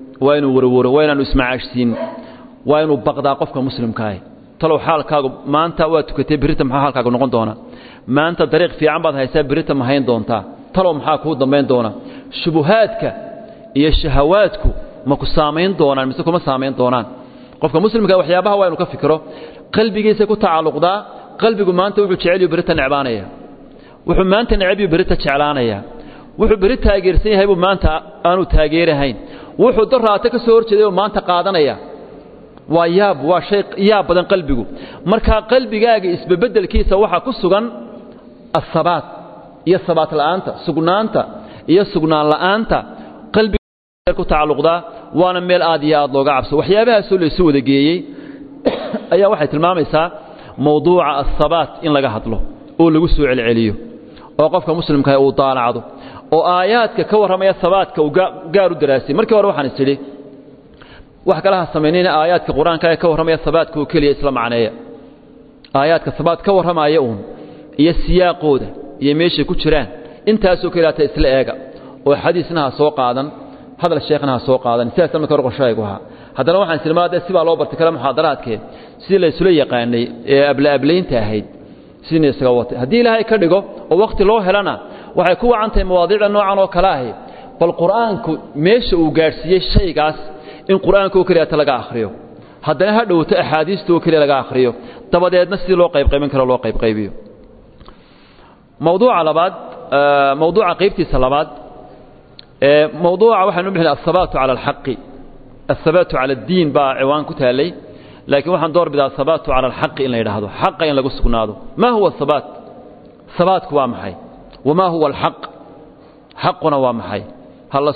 وين نسمع عشسين وين بغدا قفك مسلم كاي طلو حالك ما أنت واتكتب بريت محا حالك نقول دونا ما أنت طريق في عبد هيساب بريت محين دونتا طلو محا كود ضمين دونا شبهاتك iyo shahawaadku ma ku saameyn doonaan mise kuma saameyn doonaan qofka muslimka waxyaabaha waa inuu ka fikiro qalbigiisa ku tacalluqda qalbigu maanta wuxuu jecel yahay birta necbaanaya wuxuu maanta necab yahay birta jeclaanaya wuxuu birta taageersan yahay maanta aanu taageerahayn wuxuu daraata ka soo horjeeday maanta qaadanaya waa shay yaab badan qalbigu marka qalbigaaga isbebedelkiisa waxa ku sugan as-sabat iyo sabat la'aanta sugnaanta iyo sugnaan la'aanta qalbi ku tacalluqda waana meel aad iyo aad looga cabso waxyaabaha soo leeso wada geeyay ayaa waxay tilmaamaysaa mawduuca as-sabat in laga hadlo oo lagu soo celceliyo oo qofka muslimka uu daalacdo oo aayaadka ka waramaya sabaadka uu gaar u daraasay markii hore waxaan isiri wax kala sameeyeen aayaadka quraanka ee ka waramaya sabaadka oo kaliya isla macneeya aayaadka sabaad ka waramaya iyo siyaaqooda iyo meesha ku jiraan intaas oo kaliya isla eega oo xadiisna soo qaadan hadal sheekhna soo qaadan sidaas markaa qorshaygu ahaa hadana waxaan tilmaamayaa si baa loo bartay kala muxaadaraadkee si la isla yaqaanay ee ablaableynta ahayd sidii isaga watay hadii ilaahay ka dhigo oo waqti loo helana waxay ku wacantahay mawaadiicda noocan oo kala ah bal quraanku meesha uu gaarsiiyay shaygaas in quraanku oo kaliya laga akhriyo hadana ha dhawto axaadiista oo kaliya laga akhriyo dabadeedna si loo qaybin karo loo qaybiyo mawduuca labaad mawduuca qaybtiisa labaad موضوع وحنا نبحث الثبات على الحق الثبات على الدين با عوان كتالي لكن وحنا ندور بدا الثبات على الحق إن يرهدو حق إن لقص كنادو ما هو الثبات ثبات كوامحي وما هو الحق حقنا وامحي هلا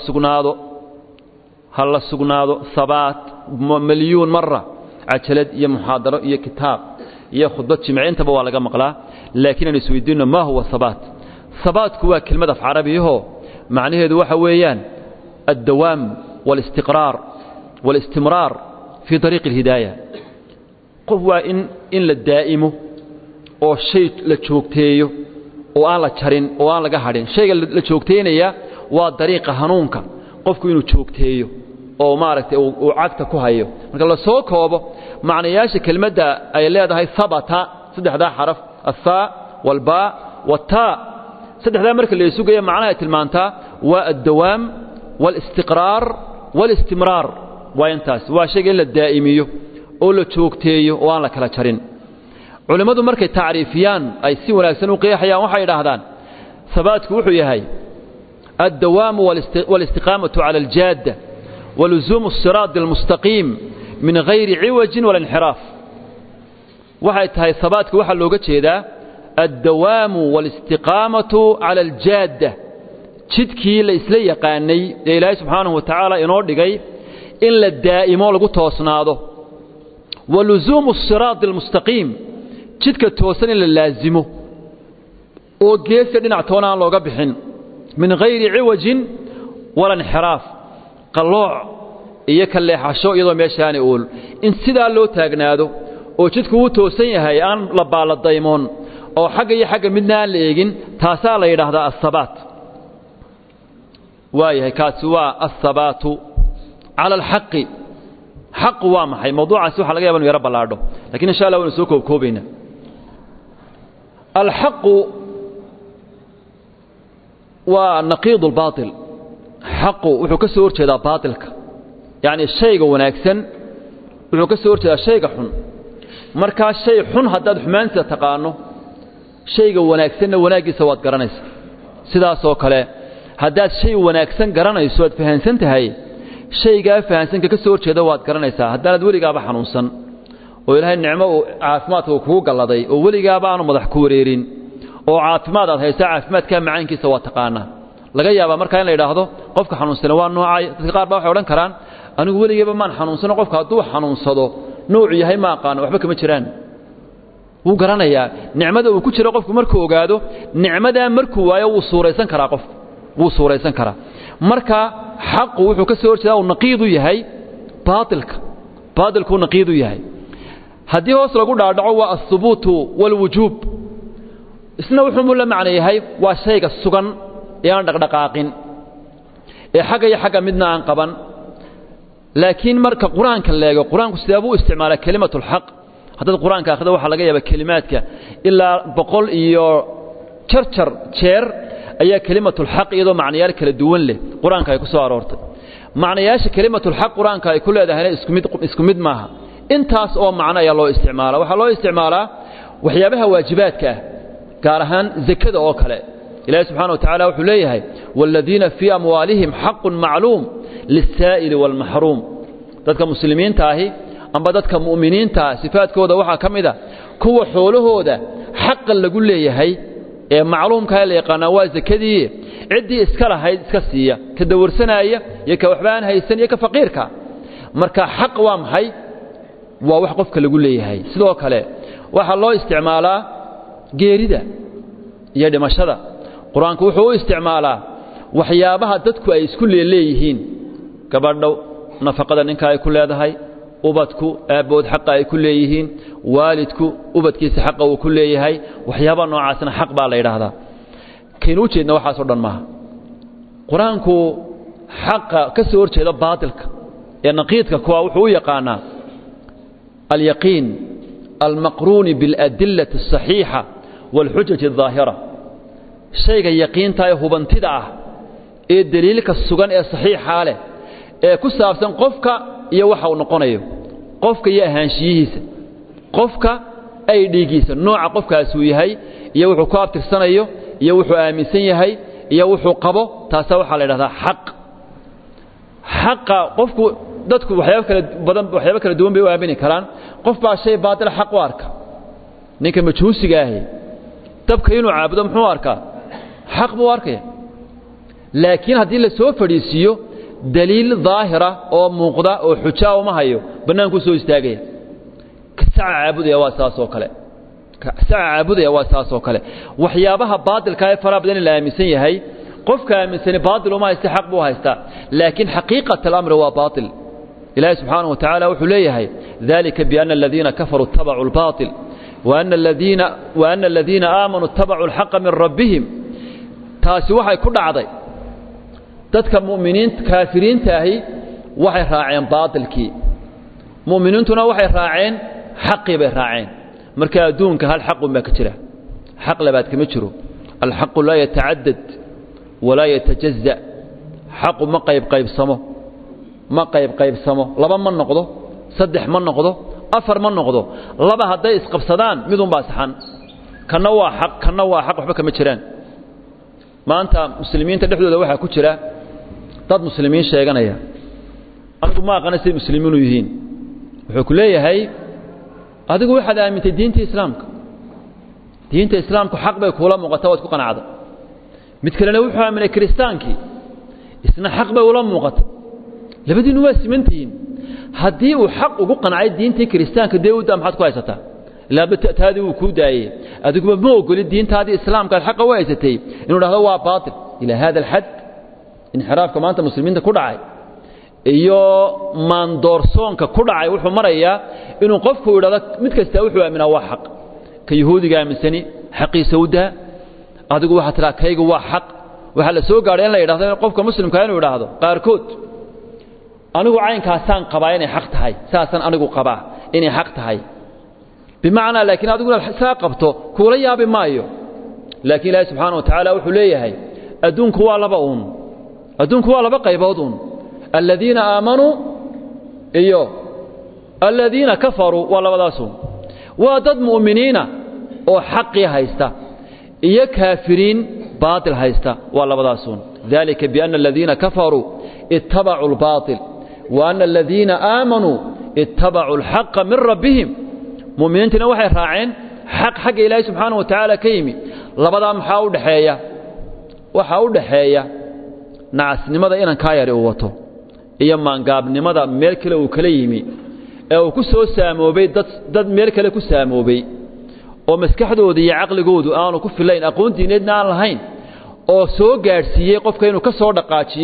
السقنادو ثبات مليون مرة عجلد يا محاضرة يا كتاب يا خطبة جمعين تبوا لقى مقلا لكن نسويدين ما هو الثبات ثبات كوا كلمة في عربي هو معناه ذو حويان الدوام والاستمرار في طريق الهداية قوة إن للدائم أو شيء لتشوكتيه أو على تشرين أو على جهرين شيء لتشوكتين يا والطريقة هنونك قفكوا إنه تشوكتيه أو مارك أو عكت كهيو مثل سوق هو معنى ياش كلمة أي لا ده هي ثبت صدق هذا حرف الثاء والباء والتاء صدق هذا مركز اللي يسوق معناه تلمانتا والدوام والاستقرار والاستمرار وينتاس وشيء إلا الدائمية أولو توكتيه وأنا كلا شرين علماء مركز تعريفيان أي سوى لكسنو قيحيا وحي رهدان ثبات كوحي هاي الدوام والاستقامة على الجادة ولزوم الصراط المستقيم من غير عوج ولا انحراف وحي هاي ثبات كوحي اللوغة هذا الدوام والاستقامة على الجادة jidkii la isla yaqaanay ee Ilaahay subhanahu wa ta'ala inoo dhigay in la daa'imo lagu toosnaado waluzumu as-sirat al-mustaqim jidka toosan in la laazimo oo geeska dhinac toonaan looga bixin min ghayri ciwajin wala inhiraaf qalooc iyo ka leexasho iyadoo meeshaan ool in sidaa loo taagnaado oo jidku uu toosan yahay aan la baaladaymoon oo xagga midna aan la eegin taasaa la yiraahdaa as-sabat وايه كاتوا الثبات على الحق حق وامحي موضوع سوح لغا يابن يرب لاادو لكن ان شاء الله ونسو كوبينا الحق ونقيض الباطل حق وحو كسو horjeeda baatilka yani shayga wanaagsan wuxuu ka soo horjeeda shayga xun marka shay xun hadaad xumaanta taqaano shayga wanaagsanna wanaagiisa waad garanaysaa sidaas oo kale haddaad shay wanaagsan garanayso aad fahansan tahay shaygaa fahansanka ka soo horjeeda waad garanaysaa haddaanad weligaaba xanuunsan oo ilaahay nicmo uu caafimaadka kugu galladay oo weligaaba aanu madax ku wareerin oo caafimaad aad haysaa caafimaadka macaankiisa waa taqaanaa laga yaabaa markaa in la yidhaahdo qofka xanuunsan waa noocay dadka qaar baa waxay odhan karaan anigu weligeeba maan xanuunsano qofka hadduu xanuunsado noocu yahay ma aqaano waxba kama jiraan wuu garanayaa nicmada uu ku jiro qofku markuu ogaado nicmadaa markuu waayo wuu suuraysan karaa qofku wuu suuraysan karaa marka xaqu wuxuu ka soo horjeedaa uu naqiidu yahay baatilku naqiidu yahay haddii hoos lagu dhaadhaco waa athubuutu walwujuub isna wuxuu la macno yahay waa shayga sugan ee aan dhaqdhaqaaqin ee xagga iyo xagga midna aan qaban laakiin marka quraanka leego quraanku sidee buu isticmaalaa kalimatul xaq hadda quraanka akhrido waxa laga yaabaa kalimaadka ilaa 100 iyo charchar jeer ayaa kalimatul xaq iyadoo macnayaal kala duwan leh quraanka ay ku soo aroortay macnayaasha kalimatul xaq quraanka ay ku leedahay isku mid maaha intaas oo macna ayaa loo isticmaalaa waxa loo isticmaalaa waxyaabaha waajibaadka ah gaar ahaan zakada oo kale ilaahay subxaanahu wa ta'aala wuxuu leeyahay walladina fi amwaalihim haqqun ma'luum lis-saa'il wal mahruum dadka muslimiinta ahi amba dadka muuminiinta sifaadkooda waxa kamida kuwa xoolahooda xaq lagu leeyahay ee macluumka la yaqaan waa zakadii cidii iska lahayd iska siiya ka dawarsanaya iyo ka waxbaan haysan iyo ka faqiirka marka xaq waa maxay waa wax qofka lagu leeyahay sidoo kale waxa loo isticmaalaa geerida iyo dhimashada quraanku wuxuu u isticmaalaa waxyaabaha dadku ay isku leeyihiin gabadho nafaqada ninka ay ku leedahay ubadku aabood xaq ay ku leeyihiin waalidku ubadkiisa xaq uu ku leeyahay waxyaabaha noocaasna xaq baa la yiraahdaa kiin u jeedna waxa soo dhan maaha quraanku xaqa ka soo horjeeda baatilka ee naqiidka kuwa wuxuu u yaqaanaa al-yaqiin al-maqrun bil-adillati as-sahiha wal-hujjah adh-dhahira shayga yaqiinta ee hubantida ah ee daliilka sugan ee saxiixa leh ee ku saabsan qofka iyo waxa uu noqonayo qofka iyo ahaanshiyihiisa qofka ay dhigiisa nooca qofkaas uu yahay iyo wuxuu ku abtirsanayo iyo wuxuu aaminsan yahay iyo wuxuu qabo taas waxa la yiraahdaa xaqa qofku dadku waxyaabo kala duwan bay u aamini karaan qof baa shay baatil xaq u arka ninka majhuusiga ah tabka inuu caabudo muxuu arkaa xaq buu arkaya laakiin haddii la soo fadhiisiyo daliil daahira oo muuqda oo xuja uma hayo banaanku soo istaagaya saacabudaya waa saas oo kale waxyaabaha baatilka ee fara badan la aaminsan yahay qofka aaminsan baatil uma haysta xaq buu haysta laakiin xaqiiqata al-amr waa baatil ilaahay subhanahu wa ta'ala wuxuu leeyahay dhalika bi anna alladhina kafaru ittaba'u al-baatil wa anna alladhina aamanu ittaba'u al-haqqa min rabbihim taasi waxay ku dhacday dadka muuminiinta kaafiriinta ahi waxay raaceen baatilkii muuminiintuna waxay raaceen xaqii bay raaceen marka adduunka hal xaq ma ka jira xaq labaad kama jiro al-haqq la yata'addad wala yatajazza xaq ma qaybsamo laba ma noqdo saddex ma noqdo afar ma noqdo laba haday isqabsadaan midun baa saxan kana waa xaq waxba kama jiraan maanta muslimiinta dhexdooda waxa ku jira dad muslimiin sheeganaya anigu ma aqaan si muslimiinu yihiin wuxuu ku leeyahay adigu waxaad aamintay diinta islaamka xaq bay kula muuqataa waad ku qanacda mid kalena wuxuu aaminay kiristaankii isna xaq bay ula muuqata labadiinu waa simantiin haddii uu xaq ugu qancay diintii kiristaanka deewda maxaad ku haysataa ilaa taadi uu ku daayay adigu ma ogoli diintaadii islaamka xaq u haysatay inuu dhahdo waa baatil ila hada alhad inxiraafka maanta muslimiinta ku dhacay iyo maandoorsoonka ku dhacay wuxuu marayaa inuu qofku yiraahdo mid kasta wuxuu aaminaa waa xaq ka yahuudiga aaminsani xaqiisa u daa adigu waxa tira kaygu waa xaq waxa la soo gaaray in la yiraahdo qofka muslimka inuu yiraahdo qaarkood anigu caynkaasaan qabaa inay xaq tahay saasan anigu qabaa inay xaq tahay bimaana laakiin adigu saa qabto kula yaabi maayo laakiin ilaahay subhanahu wa ta'ala wuxuu leeyahay adduunku waa laba qaybood alladina aamanu iyo alladina kafaru waa labadaas waa dad muuminiina oo xaqi haysta iyo kaafiriin baatil haysta waa labadaas dhalika bi anna alladina kafaru ittaba'u al-baatil wa anna alladina aamanu ittaba'u al-haqqa min rabbihim muuminiintina waxay raaceen xaq ilaahay subhanahu wa ta'ala kaymi labada maxaa u dhaxeeya waxa u dhaxeeya nacasnimada inaan ka yari u wato iyo maangaabnimada meel kale uu kala yimi ee uu ku soo saamoobay dad meel kale ku saamoobay oo maskaxdooda iyo aqligoodu aanu ku filayn aqoon diineedna aan lahayn oo soo gaarsiiyay qofka inuu ka soo dhaqaajiyo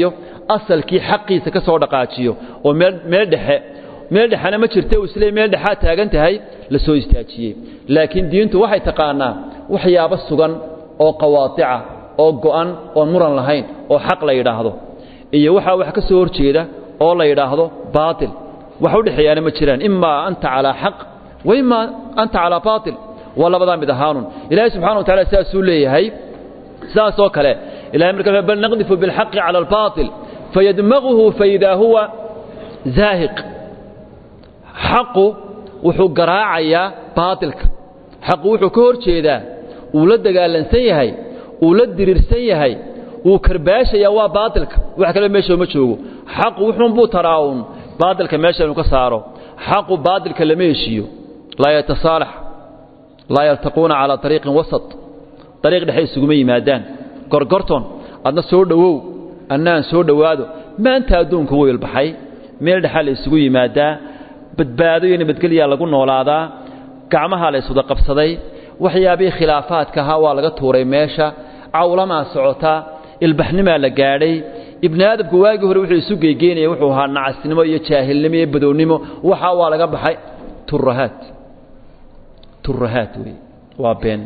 asalkii xaqiisa ka soo dhaqaajiyo oo meel dhexana ma jirto isla meel dhexa taagan tahay la soo istaajiyay laakiin diintu waxay taqaanaa waxyaabo sugan oo qawaati'a oo go'an oo muran lahayn oo xaq la yiraahdo iyo waxa wax ka soo horjeeda oo la yiraahdo baatil wax u dhaxeeyana ma jiraan imma anta ala haq wa imma anta ala baatil wala bada mid ahaanun ilaahay subhanahu wa ta'ala saasuu leeyahay saasoo kale ilaahay markaa bal naqdifu bil haqqi ala al baatil fayadmaghuhu fa idha huwa zaahiq xaqu wuxuu garaacayaa baatilka xaqu wuxuu ka horjeedaa uu la dagaalansan yahay uu la dirirsan yahay uu karbaashaya waa baatilka wax kale meesha ma joogo xaqu wuxuu buu taraawun baatilka meesha inuu ka saaro xaqu baatilka lama heshiyo la yatasalax la yaltaquna ala tariiqin wasat tariiq dhaxay isugu yimaadaan gorgorton adna soo dhawow annaan soo dhawaado maanta adduunku way ilbaxay meel dhaxal isugu yimaadaa badbaado iyo nabadgelyo lagu noolaadaa gacmaha la iswada qabsaday waxyaabii khilaafaadka waa laga tuuray meesha cawlama socota ilbaxnima la gaadhay ibn aadamku waagi hore wuxuu isu geegeynay wuxuu ahaa nacasnimo iyo jaahilnimo iyo badownimo waxa waa laga baxay turahat waa been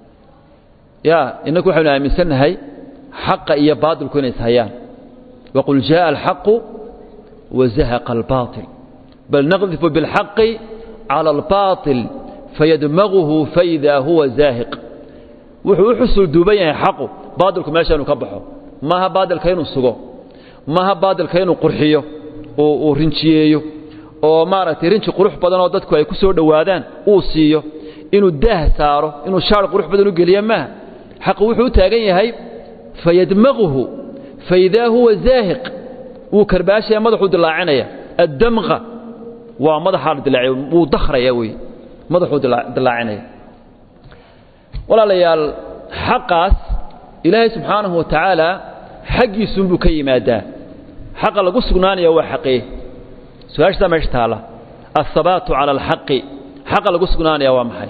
inaku waxaynu aaminsanahay xaqa iyo baatilku inay ishayaan waqul jaa alxaq wazahaqa albaatil bal naqdhifu bilxaqi cala albaatil fayadmaghuhu faida huwa zaahiq wuxuu u xusul duuban yahay xaqu baatilku meesha inuu ka baxo maaha baatilka inuu sugo maaha baatilka inuu qurxiyo oo rinjiyeeyo oo maaragtay rinji qurux badan oo dadku ay ku soo dhawaadaan uu siiyo inuu daah saaro inuu shaar qurux badan u geliyo maaha xaqu wuxuu taagan yahay fayadmaghuhu faida huwa zaahiq uu karbaashaya madaxu dilaacinaya addamqa waa madaxa dilaaciyo uu dakhraya way madaxu dilaacinaya walaalayaal xaqaas ilaahay subxaanahu wa ta'ala xaqiisu buu ka yimaadaa xaqa lagu sugnaanayo waa xaqee su'aasha meesha taala as-sabatu 'ala al-haqqi xaqa lagu sugnaanayo waa maxay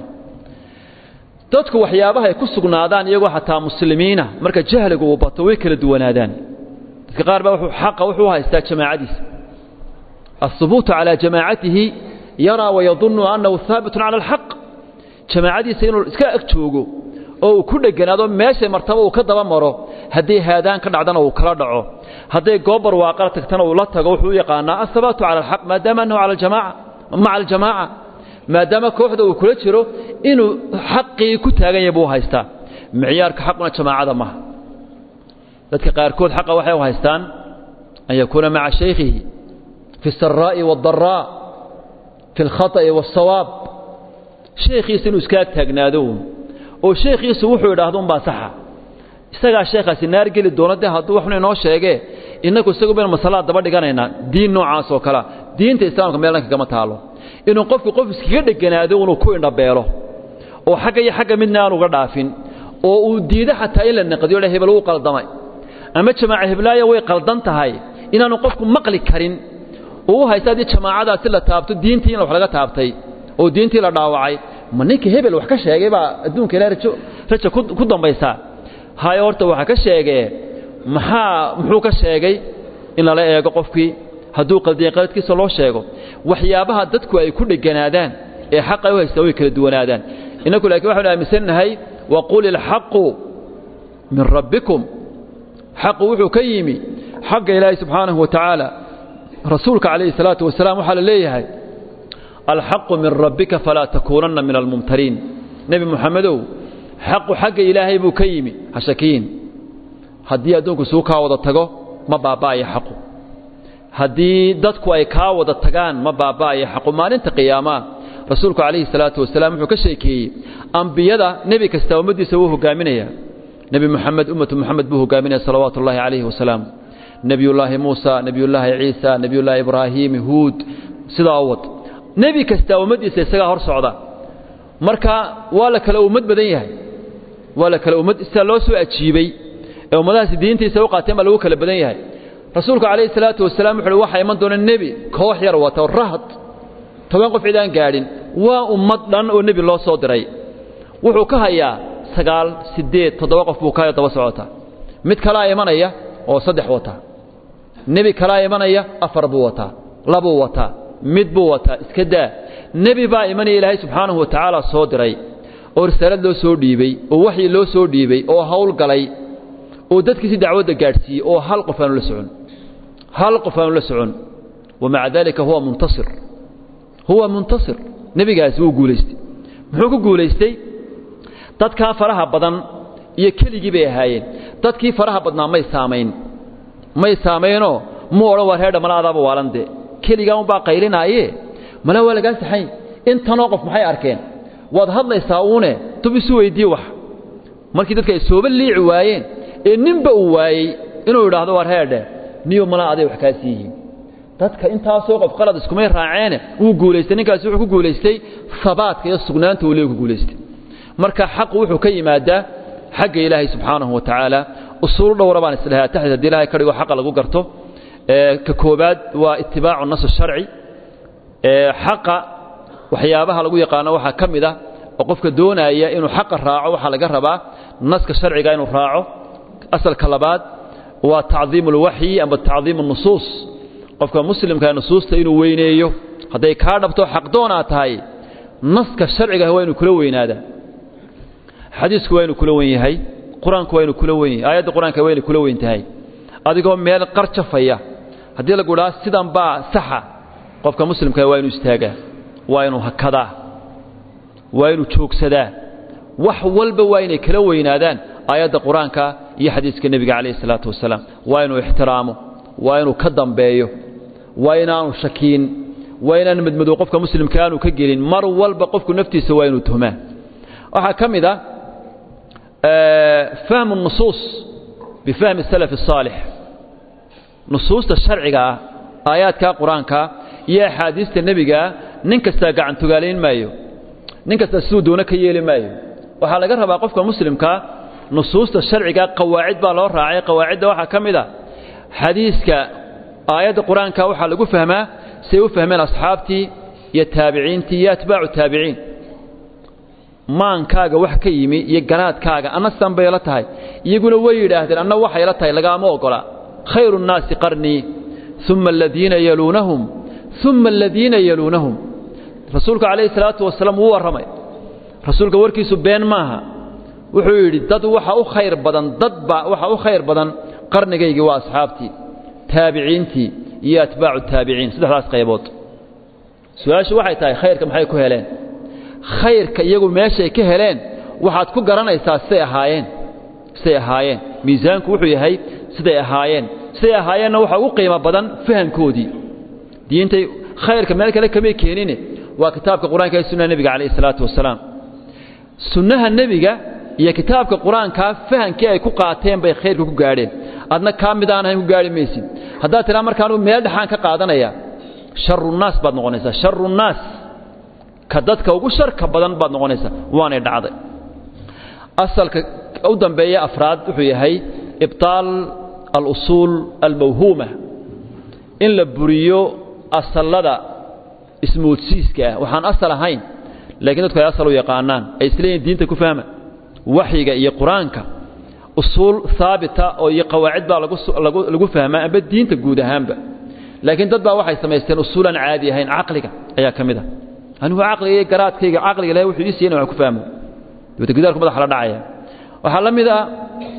dadku waxyaabaha ay ku sugnaadaan iyagoo xataa muslimiina marka jahligu uu bato way kala duwanaadaan dadka qaar baa wuxuu haystaa jamaacadiisa as-subutu 'ala jamaacatihi yara wa yadhunnu annahu thabitun 'ala al-haqq jamaacadiisa inuu iska ag joogo oo ku dhaganaado meesha martaba uu ka daba maro hadii haadaan ka dhacdana uu kala dhaco hadii goobar waaqar tagtana uu la tago wuxuu yaqaanaa as-sabatu 'ala al-haqq maadaama annahu 'ala al-jamaa'a ma'a al-jamaa'a maadaama kooxda uu kula jiro inuu xaqii ku taagan yahay buu haystaa miciyaarka xaqna jamaacada ma dadka qaarkood xaqa waxay u haystaan an yakuna ma'a shaykhihi fi as-sarra'i wad-dharra fi al-khata'i was-sawab sheekhiisa inuu iska taagnaado oo sheekhiisu wuxuu yiraahdo baa saxa isaga sheekhaasi naar gali doonada hadduu waxna inoo sheegay inagu isagu been masalaad daba dhiganayna diin noocaas oo kala diinta islaamka meelanka kama taalo inuu qof iskaga dhaganaado inuu ku indhabeelo oo xagga midna aan uga dhaafin oo uu diido xataa in la naqdiyo hebel uu qaldamay ama jamaaca heblaaya way qaldan tahay inaanu qofku maqli karin oo haysadii jamaacadaasi la taabto diintii in wax laga taabtay oo diintii la dhaawacay ma ninka hebel wax ka sheegay baa adduunka ilaahay rajo ku dambaysa hay horta waxa ka sheegay muxuu ka sheegay in la eego qofkii hadduu qaldiyo qaladkiisa loo sheego waxyaabaha dadku ay ku dhiganaadaan ee xaq ay u haystaan way kala duwanaadaan inagu laakiin waxaanu aaminsanahay wa qul al haqq min rabbikum xaq wuxuu ka yimi xaq ilaahay subhanahu wa ta'ala rasuulka alayhi salatu wasalaam waxa la leeyahay الحق من ربك فلا تكونن من الممترين نبي محمد حق إلهي بكيمي حشكين هدي أدونك سوكا وضتقو ما باباي حق هدي دتكو أي كا وضتقان ما باباي حق ما ننت قياما رسولك عليه الصلاة والسلام حكشيكي أنبياء نبي كستومدي سووه قامنيا نبي محمد أمة محمد به قامنيا صلوات الله عليه وسلام نبي الله موسى نبي الله عيسى نبي الله إبراهيم هود سداوت nebi kasta ummadiisa isaga hor socda marka wala kala ummad badan yahay wala kala ummad isa loo soo ajiibay ee ummadaas diintiisa u qaateen baa lagu kala badan yahay rasuulku kaleey salaatu wasalaam wuxuu waxa iman doona nebi koox yar wata rahad toban qof idaan gaadhin waa ummad dhan oo nebi loo soo diray wuxuu ka hayaa 9 8 7 qof buu ka daba socota mid kala imanaya oo saddex wata nebi kalaa imanaya 4 buu wataa 2 buu wataa mid buu wataa iska daa nebi baa imanaya ilaahay subxaanahu wa tacaala soo diray oo risaalad loo soo dhiibay oo waxyi loo soo dhiibay oo hawl galay oo dadkiisa dacwada gaarsiiyay oo hal qof aanu la socon ومع ذلك هو منتصر nebigaasi wuu guulaystay muxuu ku guulaystay dadka faraha badan iyo keligii bay ahaayeen dadkii faraha badnaa may saameeyno ma oran war heedha malaadaaba waalande keliga un baa qaylinaaye mala walaga saxay intanoo qof maxay arkeen waad hadlaysaa uune tub isu weydii wax markii dadka ay sooba liici waayeen ee ninba uu waayay inuu yiraahdo war heedha niyo malaaday wax ka siiyin dadka intaasoo qof qalad isku may raaceen uu guuleystay ninkaasi wuxuu ku guuleystay sabaadka iyo sugnaanta uu leeyahay ku guuleystay marka xaq wuxuu ka yimaadaa xagga ilaahay subxaanahu wa tacaala usuul dhowr baan islahaa taxta ilaahay ka dhigo xaq lagu garto ka koobaad waa ittibaacu nas sharci xaqa waxyaabaha lagu yaqaan waxa kamida oo qofka doonaya inuu xaq raaco waxa laga rabaa naska sharciga inuu raaco asalka labaad waa ta'dhiimul wahyi ama ta'dhiimun nusus qofka muslimka nusuusta inuu weyneeyo haday ka dhabto xaq doona tahay naska sharciga waa inuu kula weynaada xadiisku waa inuu kula weyn yahay quraanku waa inuu kula weyn yahay aayada quraanka waa inuu kula weyn tahay adigoo meel qarjafaya hadii la guraa sidan baa saxa qofka muslimka waa inuu istaagaa waa inuu hakadaa waa inuu joogsadaa wax walba waa inay kala weynaadaan aayada quraanka iyo xadiiska nabiga kaleey salaatu wasalaam waa inuu ixtiraamo waa inuu ka dambeeyo waa inaanu shakiin waa inaan madmadow qofka muslimka aanu ka gelin mar walba qofku naftiisa waa inuu tuhmaa waxa kamida فهم النصوص بفهم السلف الصالح نصوص الشرعيه آيات قرآنك يا حديث النبي نينكستا غعن تغالين مايو نينكستا سودونا كييلي مايو waxa laga rabaa qofka muslimka nusuusta sharciga qawaacid baa loo raacay qawaacida waxa kamida xadiiska aayada quraanka waxa lagu fahmaa si uu fahmeen asxaabtii iyo taabiciintii iyo atbaacu taabiciin maankaaga wax ka yimi iyo garaadkaaga ana sanbayla tahay iyaguna way yiraahdeen anna waxa ila tahay laga ma ogola khayrun naasi qarni thumma alladheena yalunhum rasuulka kaleey salaatu wasalaam wuu waramay rasuulka warkiisu been maaha wuxuu yiri dad waxa u khayr badan qarnigayga waa asxaabtii taabiciintii iyo atbaacu taabiciin saddexdaas qaybood su'aashu waxay tahay khayrka maxay ku heleen khayrka iyagu meeshay ka heleen waxaad ku garanaysaa say ahaayeen miisaanku wuxuu yahay siday ahaayeenna waxa ugu qiimo badan fahankoodii diinta khayrka meel kale kama keenin waa kitaabka quraanka iyo sunnada nabiga kaleey salaatu wasalaam sunnaha nabiga iyo kitaabka quraanka fahankii ay ku qaateen bay khayrka ku gaadheen adna kaamidaan ay ku gaari meesid hadaa tira markaan meel dhaxan ka qaadanaya sharrun naas baad noqonaysaa sharrun naas ka dadka ugu sharka badan baad noqonaysaa waana dhacday asalka u dambeeya afraad wuxuu yahay ibtaal al-usul al-mawhuma in la buriyo asalada ismoodsiiska waxaan asal ahayn laakiin dadku ay asal u yaqaanaan ay isleeyeen diinta ku fahma waxyiga iyo quraanka usul thaabita oo iyo qawaacid baa lagu fahmaa aba diinta guud ahaanba laakiin dad baa waxay sameysteen usulan caadi ahayn aqliga ayaa kamida anigu aqliga garaadkayga aqliga ilaahay wuxuu ii siiyay inaan ku fahmo dibadda gidaarku madax la dhacaya waxa la mid ah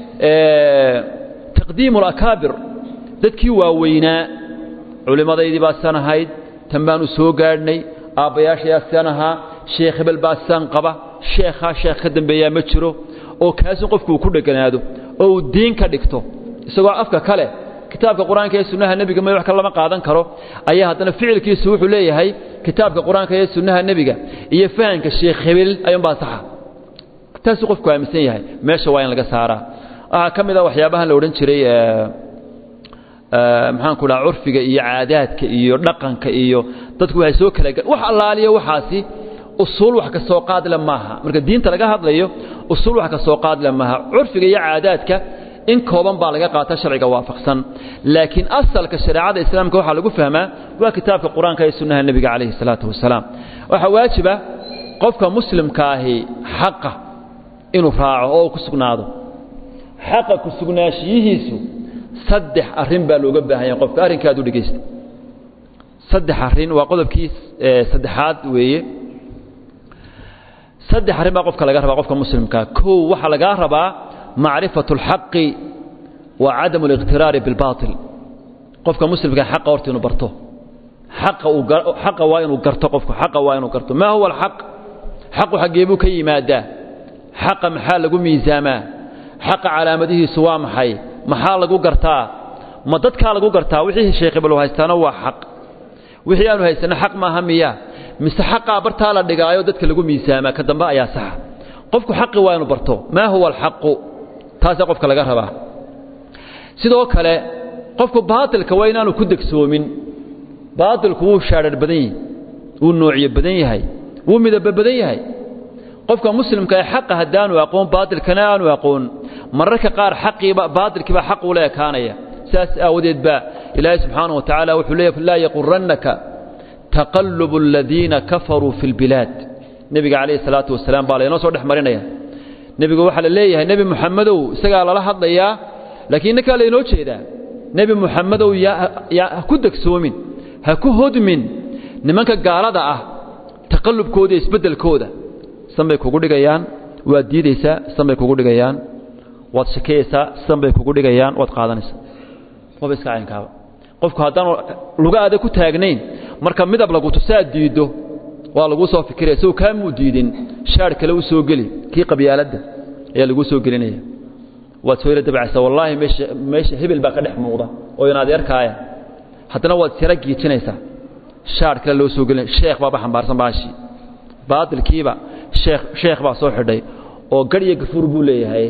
taqdiim al-akabir dadkii waaweynaa culimadaydii baa sanahayd tanbaanu soo gaadhnay aabayaasha sanaha sheekh hebel baa san qaba sheekh ka dambeeya ma jiro oo kaas qofku ku dhaganaado oo diin ka dhigto isagoo afka kale kitaabka quraanka iyo sunnaha nabiga ma wax kale lama qaadan karo ayaa hadana ficilkiisu wuxuu leeyahay kitaabka quraanka iyo sunnaha nabiga iyo fahanka sheekh hebel ayuu baa sax taas qofku aaminsan yahay meesha waa in laga saaraa kamida waxyaabaha la oran jiray maxaan ku dhaca urfiga iyo caadaadka iyo dhaqanka iyo dadku waxay soo kala wax allaaliyo waxaasi usul wax ka soo qaad la maaha marka diinta laga hadlayo usul wax ka soo qaad la maaha urfiga iyo caadaadka in kooban baa laga qaata sharciga waafaqsan laakiin asalka shariicada islaamka waxa lagu fahmaa waa kitaabka quraanka iyo sunnaha nabiga kaleey salaatu wasalaam waxa waajiba qofka muslimka ahi xaqa inuu raaco oo ku sugnaado xaqa ku sugnaashihiisu saddex arrin baa looga baahan yahay qofka arrinkaadu dhageysta saddex arrin waa qodobkii saddexaad weeye saddex arrin baa qofka laga rabaa qofka muslimka koow waxa laga rabaa macrifatul haqqi wa adamu al-iqtiraar bil baatil qofka muslimka xaq horta inuu barto xaq waa inuu garto qofka xaq waa inuu garto ma huwa al-haq xaqu xageebu ka yimaada xaq maxaa lagu miisaamaa xaq calaamadihiisu waa maxaa lagu gartaa ma dadka lagu gartaa wixii sheekh ibn haystaana waa xaq wixii aanu haysana xaq ma ahamiya mise xaq barta la dhigaayo dadka lagu miisaama ka damba ayaa sax qofku xaq waa inuu barto ma huwa al-haq taas qofka laga rabaa sidoo kale qofku baatilka waa inaanu ku degsoomin baatilku wuu shaarar badan yahay wuu noociye badan yahay wuu midab badan yahay qofka muslimka ay xaq hadaanu aqoon baatilkana aanu aqoon mararka qaar xaqiiba baatilkiiba xaq u leekaanaya saas aawadeed ba ilaahay subhanahu wa ta'ala wuxuu leeyahay la yaqurrannaka taqallubu alladhina kafaru fil bilad nabiga kaleey salaatu wasalaam baa leeyahay soo dhaxmarinaya nabiga waxa la leeyahay nabi muxammadow isaga la hadlayaa laakiin ninka leeyahay noo jeeda nabi muxammadow ya ku degsoomin ha ku hodmin nimanka gaalada ah taqallubkooda isbedelkooda sanbay kugu dhigayaan waad diidaysaa sanbay kugu dhigayaan waad shakeysaa sanbay kugu dhigayaan waad qaadanaysaa qof iska caynkaaba qofku hadaan lugaada ku taagnayn marka midab lagu tusaa diido waa lagu soo fikiray soo kaamu diidin shaar kale u soo gali kii qabyaalada ayaa lagu soo gelinaya waad soo dabacaysaa wallahi meesha hebel baa ka dhex muuqda oo inaad yarkaaya hadana waad sira giijinaysaa shaar kale loo soo gelin sheekh baa xambaarsan baashi baatilkiiba sheekh baa soo xidhay oo gariye gafuur buu leeyahay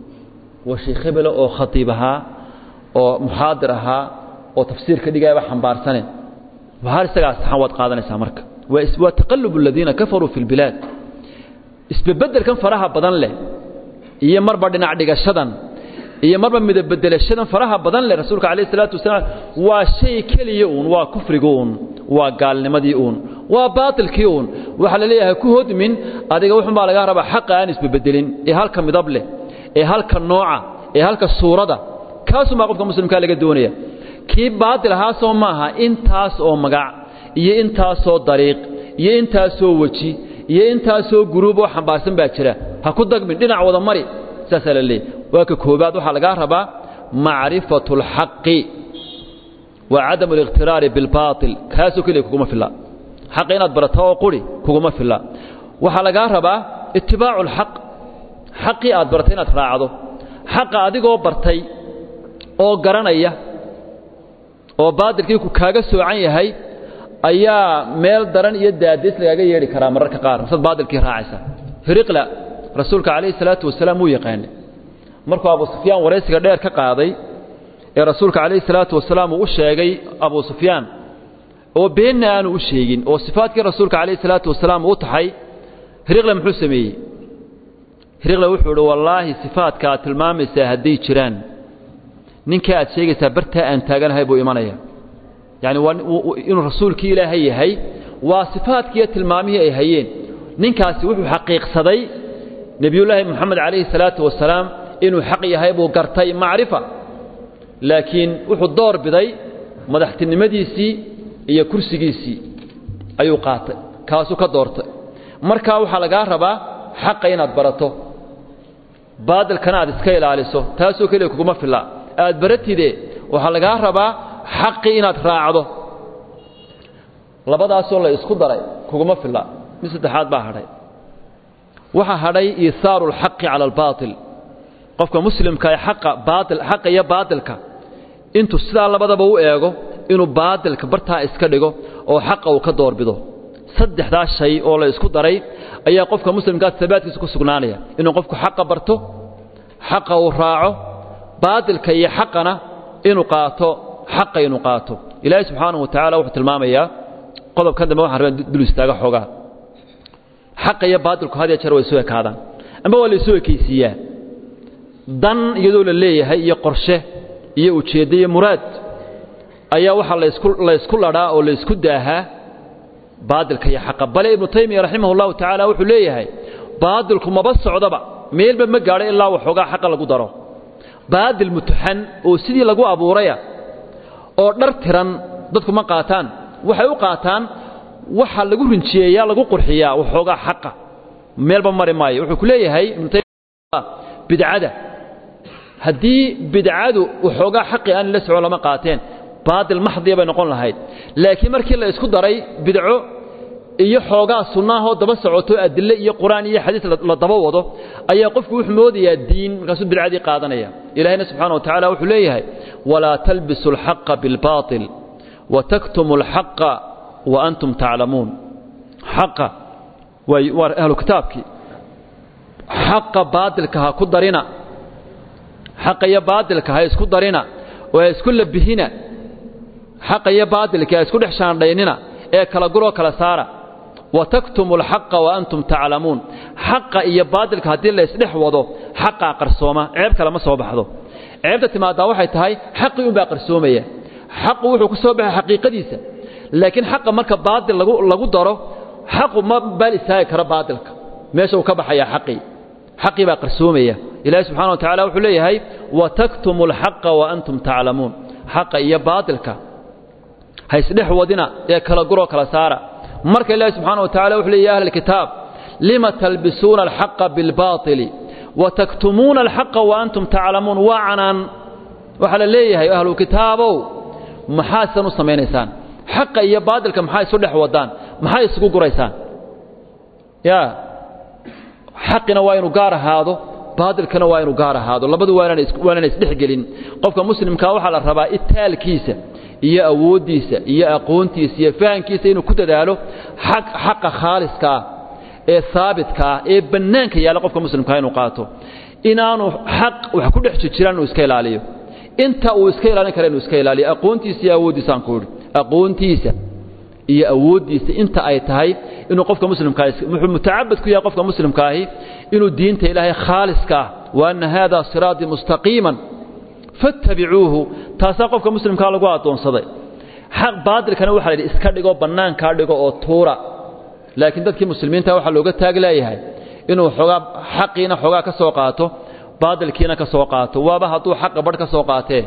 waa sheekh hebel oo khatiibaha oo muhaadir aha oo tafsiirka dhigayba xambaarsaneen waxa isaga saxan wad qaadanaysaa marka waa taqallub alladina kafaru fil bilad isbedelkan faraha badan leh iyo marba dhinac dhigashadan iyo marba midab bedelashadan faraha badan leh rasuulka kaleey salaatu wasalaam waa shay kaliya waa kufrigoon waa gaalnimadii waa baatilkii waxa la leeyahay ku hodmin adiga wuxuu baa laga rabaa xaq aan isbedelin ee halka midab leh ee halka nooca ee halka suurada kaas ma qofka muslimka laga doonaya kii baatil ha soo maaha intaas oo magac iyo intaas oo dariiq iyo intaas oo waji iyo intaas oo group oo xambaarsan baa jira ha ku dagmin dhinac wada mari saasale waa ka koobaad waxa laga rabaa macrifatul haqqi wa adamu al-iqtirar bil baatil kaasu kaliya kuma filla xaq inaad barato oo qori kuma filla waxa laga rabaa ittiba'ul haqq xaqi aad baratay inaad raacdo xaq adigoo bartay oo garanaya oo baatilkii ku kaaga soocan yahay ayaa meel daran iyo daadis lagaga yeeri karaa mararka qaar sad baatilkii raacaysa hiriqla rasuulka kaleey salaatu wasalaam uu yaqaan markuu Abu Sufyaan wareysiga dheer ka qaaday ee rasuulka kaleey salaatu wasalaam uu sheegay Abu Sufyaan oo been aanu u sheegin oo sifaadkii rasuulka kaleey salaatu wasalaam uu tahay hiriqla muxuu sameeyay hiriqla wuxuu yiri wallahi sifaadka tilmaamaysa hadii jiraan ninka aad sheegaysaa barta aan taaganahay buu imanaya yani inuu rasuulkii ilaahay yahay waa sifaadkii tilmaamihii ay hayeen ninkaasi wuxuu xaqiiqsaday nabiyullaahi maxamed calayhi salaatu wasalaam inuu xaq yahay buu gartay macrifa laakiin wuxuu door biday madaxtinimadiisii iyo kursigiisii ayuu qaatay kaasu ka doortay marka waxa laga rabaa xaq inaad barato baadilkana aad iska ilaaliso taasoo kaliya kuma filla aad baratide waxa laga rabaa xaq inaad raacdo labadaas oo la isku daray kuma filla mid saddexaad baa hadhay waxa hadhay isaarul haqqi ala al baatil qofka muslimka ay xaq iyo baatilka intuu sidaa labadaba u eego inuu baatilka bartaa iska dhigo oo xaq uu ka doorbido saddexdaas shay oo la isku daray ayaa qofka muslimka sabaadkiisa ku sugnaanaya inuu qofku xaq barto xaq uu raaco baatilka iyo xaqana inuu qaato xaq inuu qaato ilaahay subhanahu wa ta'ala wuxuu tilmaamayaa qodobkan dambe waxaan rabaa dul istaaga xogaa xaq iyo baatilku hada jeer way soo ekaadaan ama waa la soo ekaysiyaa dan iyadoo la leeyahay iyo qorshe iyo ujeedo iyo muraad ayaa waxa la isku ladaa oo la isku daahaa baatilka iyo xaq bale ibn taymiyyah rahimahullahu ta'ala wuxuu leeyahay baatilku ma socdaba meelba ma gaaro ilaa waxoogaa xaq lagu daro baadil mutahan oo sidii lagu abuuraya oo dhar tiran dadku ma qaataan waxay u qaataan waxa lagu rinjiyeeyaa lagu qurxiyaa waxooga xaqa meelba mari maayo wuxuu ku leeyahay bidcada haddii bidcadu waxooga xaqi aan la socon lama qaateen baadil maxdiya bay noqon lahayd laakiin markii la isku daray bidco iyo xoogaa sunnaha daba socoto adille iyo quraan iyo xadiis la daba wado ayaa qofku wuxuu moodayaa diin markaas bidcadii qaadanaya ilaahayna subhanahu wa ta'ala wuxuu leeyahay wala talbisul haqqa bil baatil wa taktumul haqqa wa antum ta'lamun haqqa wa ahlu kitaabki haqqa baatilka ha ku darina haqqa ya baatilka ha isku darina oo isku labihina haqqa ya baatilka isku dhexshaandhaynina ee kala guro kala saara وتكتم الحق وأنتم تعلمون حق إيا بادلك هدي الله يسلح وضو حق قرصومة عيب كلا ما صوب حضو عيب ما داوحي تهي حق يبقى قرصومية حق وحو كسوبها حقيقة ديسة لكن حق مركا بادل لغو دارو حق ما بالي ساي كرا بادلك ماشو كبح يا حقي حقي بقى قرصومية إلهي سبحانه وتعالى وحليه هاي وتكتم الحق وأنتم تعلمون حق إيا بادلك هاي سلح ودنا يا كلا قرو كلا سارة marka ilaahay subhanahu wa ta'ala wuxuu leeyahay ahlul kitaab lima talbisuna al-haqqa bil baatili wa taktumuna al-haqqa wa antum ta'lamun wa anan waxa leeyahay ahlul kitaabow maxaa sanu sameeynaysan haqqa iyo baadilka maxay isu dhex wadaan maxay isugu guraysaan ya haqqina waa inuu gaar ahaado baadilkana waa inuu gaar ahaado labadu waana isdhex gelin qofka muslimka waxa la rabaa itaalkiisa iyo awoodiisa iyo aqoontiisa iyo fahankiisa inuu ku dadaalo xaqa khaaliska ee thaabitka ee banaanka yaala qofka muslimka inuu qaato inaanu xaq wax ku dhex jiraan inuu iska ilaaliyo inta uu iska ilaalin karo inuu iska ilaaliyo aqoontiisa iyo awoodiisa aan ku yiri aqoontiisa iyo awoodiisa inta ay tahay inuu qofka muslimka wuxuu mutaabad ku yahay qofka muslimka ahi inuu diinta ilaahay khaaliska wa anna hada siraati mustaqiman fattabi'uuhu taasa qofka muslimka lagu adoonsaday xaq baadilkana waxa la iska dhigo banaanka dhigo oo tuura laakiin dadkii muslimiinta waxa looga taagleeyahay inuu xogaa xaqiina xogaa ka soo qaato baadilkiina ka soo qaato waaba haduu xaq badh ka soo qaatee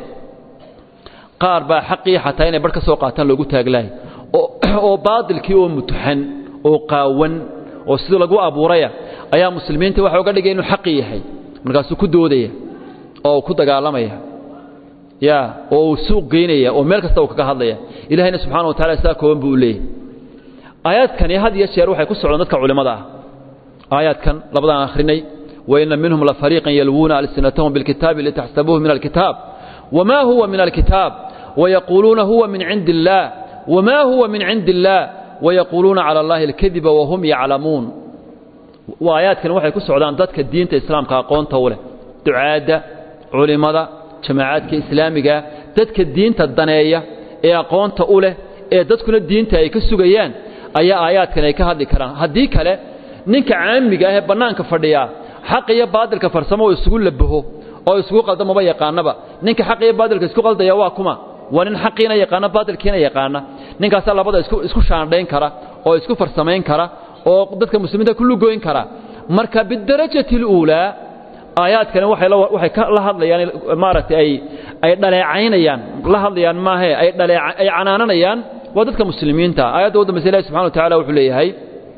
qaar baa xaqii xataa inay badh ka soo qaataan loogu taaglaay oo baadilkii oo mutahan oo qaawan oo sidoo lagu abuuraya ayaa muslimiinta waxa uga dhigay inuu xaqi yahay markaas ku doodaya oo ku dagaalamaya يا أو سوق جينية أو ملك استوى كهذا إلهنا سبحانه وتعالى ساكون بقوله آيات كان هذه الشيء روح يكسر على نتك علماء آيات كان لبضان آخرين وإن منهم لفريقا يلوون ألسنتهم بالكتاب لتحسبوه من الكتاب وما هو من الكتاب ويقولون هو من عند الله وما هو من عند الله ويقولون على الله الكذب وهم يعلمون وآيات كان روح يكسر على نتك الدين الإسلام كقون طوله تعادة علماء جماعات إسلامية تدك الدين تدنية أقوان تقوله تدك الدين تأكسجيان أي آيات كان يكهذ كلام هدي كله نك عام جاه بنان كفرديا حق يبادر كفرسمه ويسقول لبه أو يسقول قدام ما يقانا با نك حق يبادر كيسقول قدام يواكما ونن حقنا يقانا بادر كينا يقانا نك أصلا لبض يسقول شاندين كرا أو يسقول فرسمين كرا أو تدك المسلمين كله جوين كرا مركب بالدرجة الأولى آيات كان وحي لا هذليان مارت أي دلعينيان لا هذليان ما هي أي عنانيان ودتك مسلمين تا آيات ود مسألة سبحانه وتعالى وحليه هاي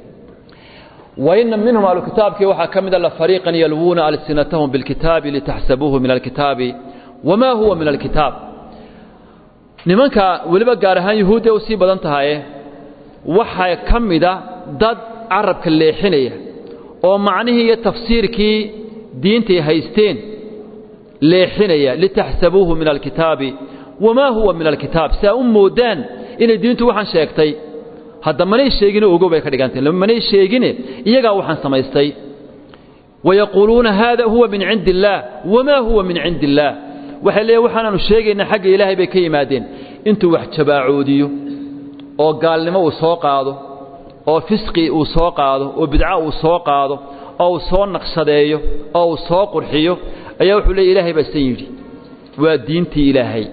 وإن منهم على الكتاب كي وحى كمد فريقا يلوون ألسنتهم بالكتاب لتحسبوه من الكتاب وما هو من الكتاب نمانك ولبا قارهان يهود وسي بدنتها وحى كمد ضد عرب كالليحينية ومعنيه التفسير كي دينتي هايستين ليحينيا لتحسبوه من الكتاب وما هو من الكتاب سأمو دان إن دينتو وحن شاكتي هذا مني شيغين اوغو باي كدغانتين لما مني شيغين iyaga waxaan samaystay ويقولون هذا هو من عند الله وما هو من عند الله وحلي waxaanu sheegayna xaq ilaahay bay ka yimaadeen intuu wax jabaacoodiyo oo gaalnimo uu soo qaado oo fisqi uu soo qaado oo bidca uu soo qaado oo soo naqshadeeyo oo soo qurxiyo ayaa wuxuu leeyahay ilaahay baa sayidi waa diintii ilaahay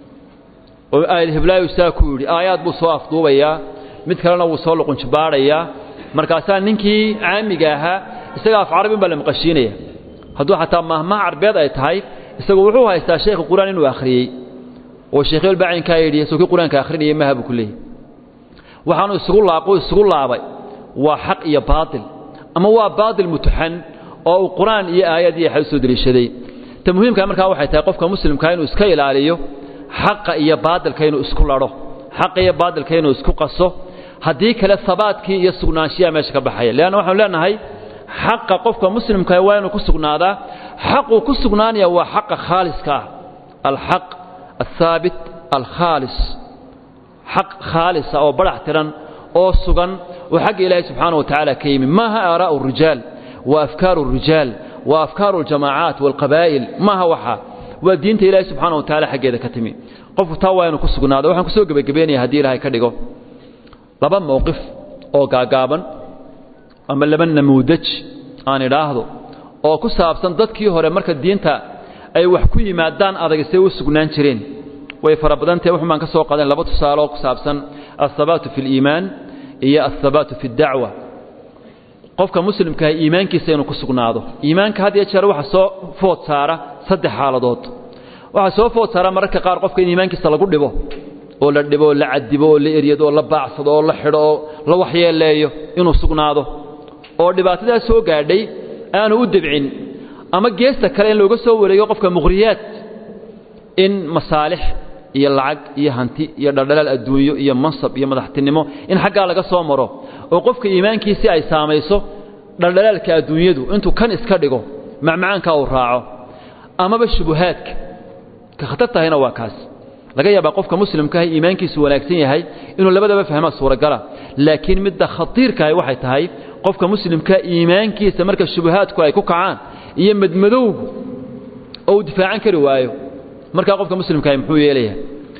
oo aayad hiblaayu saaku yiri aayad buu soo afduubaya mid kalena uu soo luqun jibaaraya markaas ninkii caamiga ahaa isaga af carabi baa la maqashiinaya haduu xataa mahma carbeed ay tahay isagu wuxuu haystaa sheekh quraan inuu akhriyay oo sheekh albaain ka yiri soo quraanka akhrinayay ma habu kulay waxaanu isugu laabay waa xaq iyo baatil ama waa baatil mutahan oo quraan iyo aayad iyo xal soo dirishaday ta muhiimka markaa waxay tahay qofka muslimka inuu iska ilaaliyo xaq iyo baatilka inuu isku laro xaq iyo baatilka inuu isku qaso hadii kale sabaadkii iyo sugnaanshiya meesha ka baxaya leena waxaan leenahay xaq qofka muslimka waa inuu ku sugnaadaa xaq ku sugnaanaya waa xaq khaaliska alxaq الثابت الخالص حق خالص أو برحترا أو سجن وحق إلهي سبحانه وتعالى كيم ما هي آراء الرجال وأفكار الرجال وأفكار الجماعات والقبائل ما هو وحى والدين إلهي سبحانه وتعالى حق هذا كتمي قف توا إنه كسجن هذا وحنا كسوق بجبيني هدي لهاي كديجو لبن موقف أو جاجابا أما لبن نموذج أنا راهضو أو كساب صندت كيه هو مركز الدين تا ay wax ku yimaadaan adagasay u sugnaan jireen way farabadantay wax maan ka soo qaadeen laba tusaale oo ku saabsan as-sabatu fil iimaan iyo as-sabatu fid da'wa qofka muslimka iimaankiisa inuu ku sugnaado iimaanka had iyo jeer waxa soo food saara saddex xaaladood waxa soo food saara mararka qaar qofka iimaankiisa lagu dhibo oo la dhibo la cadibo oo la eriyado oo la baacsado oo la xidho oo la waxyeeleeyo inuu sugnaado oo dhibaatada soo gaadhay aanu u dibcin ama geesta kale in looga soo wareeyo qofka muqriyaad in masaalix iyo lacag iyo hanti iyo dhaldhalaal adduunyo iyo mansab iyo madaxtinimo in xagga laga soo maro oo qofka iimaankiisa ay saamayso dhaldhalaalka adduunyadu intuu kan iska dhigo macmaanka uu raaco ama shubuhaadka ka khatartayna waa kaas laga yaabaa qofka muslimka ah iimaankiisu wanaagsan yahay inuu labadaba fahmo suuragala laakiin midda khatiirka ay waxay tahay qofka muslimka iimaankiisa marka shubuhaadku ay ku kacaan iyo madmadowgu oo difaacan kari waayo marka qofka muslimka muxuu yeelayaa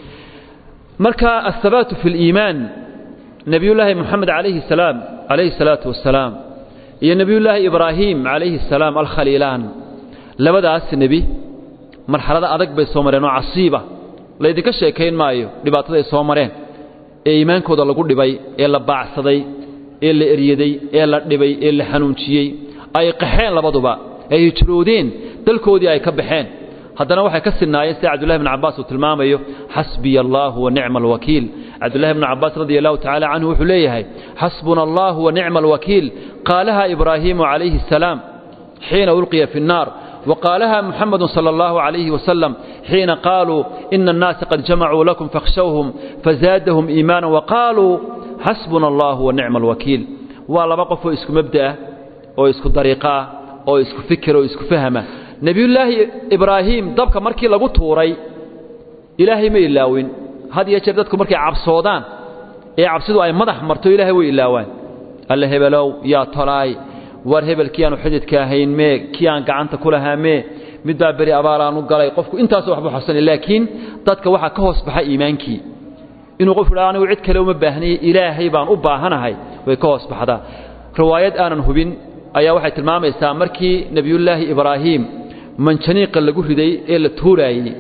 marka as-sabatu fil iimaan nabiyullaahi muhammad alayhi salatu wassalaam iyo nabiyullaahi ibraahim alayhi salaam al-khaliilan labadaas nabi marxalada adag bay soo mareen oo casiiba leedinka sheekayn maayo dhibaatada ay soo mareen ee iimaankooda lagu dhibay ee la baacsaday ee la eriyaday ee la dhibay ee la xanuunjiyay ay qaxeen labaduba ay jiroodeen dalkoodii ay ka baxeen haddana waxay ka sinaayeen sida Abdullah ibn Abbas uu tilmaamayo hasbiyallahu wa ni'mal wakiil Abdullah ibn Abbas radiyallahu ta'ala anhu wuxuu leeyahay hasbunallahu wa ni'mal wakiil qaalaha Ibrahim alayhi salam حين ألقي في النار وقالها محمد صلى الله عليه وسلم حين قالوا إن الناس قد جمعوا لكم فاخشوهم فزادهم إيمانا وقالوا حسبنا الله ونعم الوكيل والله بقفوا اسكو مبدأ أو اسكو طريقة أو اسكو فكر أو اسكو فهمة نبي الله إبراهيم ضبك مركي لغو توري إلهي ما إلاوين هذه يشردتكم مركي عبصودان عبصدوا أي مدح مرتو إلهي وإلاوان الله بلو يا طلاي war hebelkiyaanu xididka ahayn mee kiyaan gacanta ku lahaa mee midba bari abaaraanu galay qofku intaas waxba xasan laakiin dadka waxa ka hoos baxay iimaankii inuu qof raanigu cid kale uma baahnay ilaahay baan u baahanahay way ka hoos baxdaa riwaayad aanan hubin ayaa waxay tilmaamaysaa markii nabiyullaahi ibraahim manjaniiqa lagu riday ee la tuurayay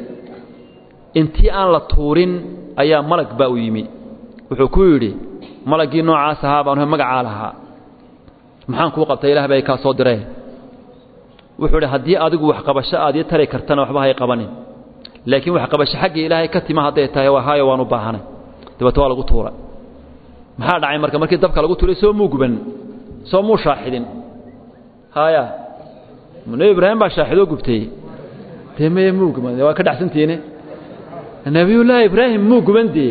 intii aan la tuurin ayaa malag baa u yimi wuxuu ku yiri malagii noocaas ahaa baan magaca lahaa maxaan ku qabtay ilaahay bay ka soo diray wuxuu yiri hadii adigu wax qabasho aad iyo taray kartana waxba hay qabanin laakiin wax qabasho xagga ilaahay ka tima haday tahay waa haayo waan u baahanay dibadda waa lagu tuura maxaa dhacay markii dabka lagu tuuray soo muuguban soo muu shaaxidin haya mun ibraahim baa shaaxido gubtay teemay muuguban waa ka dhaxsantiine nabiyullaahi ibraahim muuguban dii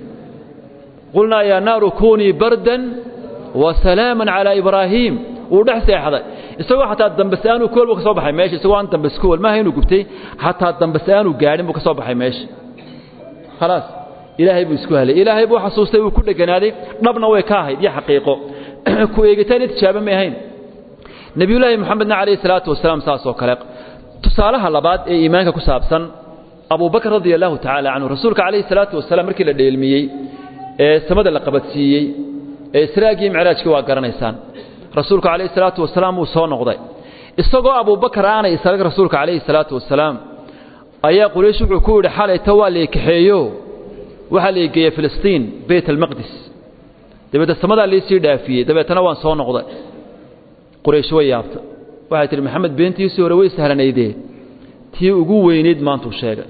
qulna ya naaru kuni bardan وسلاما على إبراهيم ودحس أحد isagoo xataa dambasaanu kool ka soo baxay meesha isagoo aan dambaskool ma haynu gubtay xataa dambasaanu gaarin buu ka soo baxay meesha خلاص ilaahay buu isku helay ilaahay buu xasuustay uu ku dhaganaaday dhabna way ka ahayd iyo xaqiiqo ku eegitaan tijaabo ma ahayn nabiyullaahi maxamedna alayhi salaatu wasalaam saasoo kale tusaalaha labaad ee iimaanka ku saabsan Abu Bakr radiyallahu ta'ala anhu rasuulka alayhi salaatu wasalaam markii la dheelmiyay ee samada la qabadsiiyay إسراء معراجك وقرنيسان رسولك عليه الصلاة والسلام وصانغضي استقوا أبو بكر أنا إسراء رسولك عليه الصلاة والسلام أيا قريش عكور حالة توالي كحيو وحالي جي فلسطين بيت المقدس دبت السماء اللي يصير دافيه دبت تنوان صانغضي قريش ويابت واحد محمد بنت يوسف روي سهل نيديه tii ugu weyneed maanta uu sheegay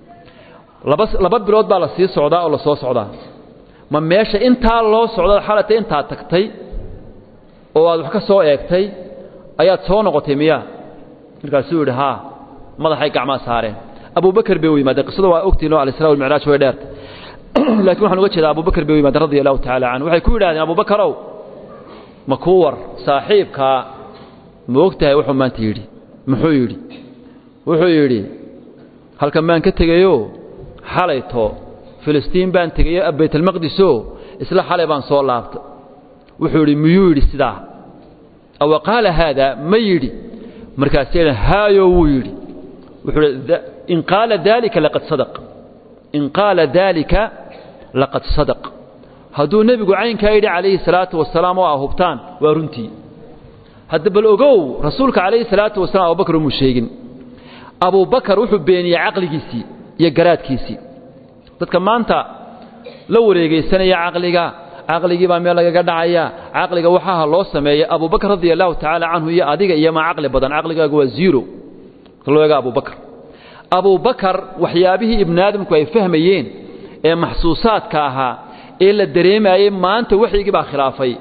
laba bilood baa la sii socdaa oo la soo socdaa ma meesha intaa loo socdo xalatay intaa tagtay oo aad wax ka soo eegtay ayaad soo noqotay miya markaasuu yidhi haa madaxay gacmaa saareen abubakar bay u yimaadeen qisada waa ogtiin oo al-israa wal mi'raaj way dheertay laakiin waxaan uga jeedaa abubakar bay u yimaadeen radiyallahu ta'ala anhu waxay ku yidhaahdeen abubakarow ma ku war saaxiibka ma ogtahay wuxuu maanta yidhi muxuu yidhi wuxuu yidhi halkan baan ka tegayo xalayto filistiin baan tegayo baytalmaqdiso isla xalay baan soo laabtay wuxuu yidhi miyuu yidhi sidaa aw qaala hada ma yidhi markaasina haayo wuu yidhi wuxuu yidhi in qaala dalika laqad sadaq in qaala dalika laqad sadaq hadduu nebigu caynkaa yidhi calayhi salaatu wasalaam oo ahubtaan waa runtii hadda bal ogow rasuulka calayhi salaatu wasalaam abubakar uma sheegin abubakar wuxuu beeniyey caqligiisii iyo garaadkiisii dadka maanta la wareegaysanaya caqligii baa meel lagaga dhacaya caqliga waxaa loo sameeyay abubakar radiyallahu ta'ala anhu iyo adiga iyo ma caqli badan caqligaagu waa zero looga abubakar waxyaabihii ibn aadamku ay fahmayeen ee maxsuusaadka ahaa ee la dareemayay maanta waxyigii baa khilaafay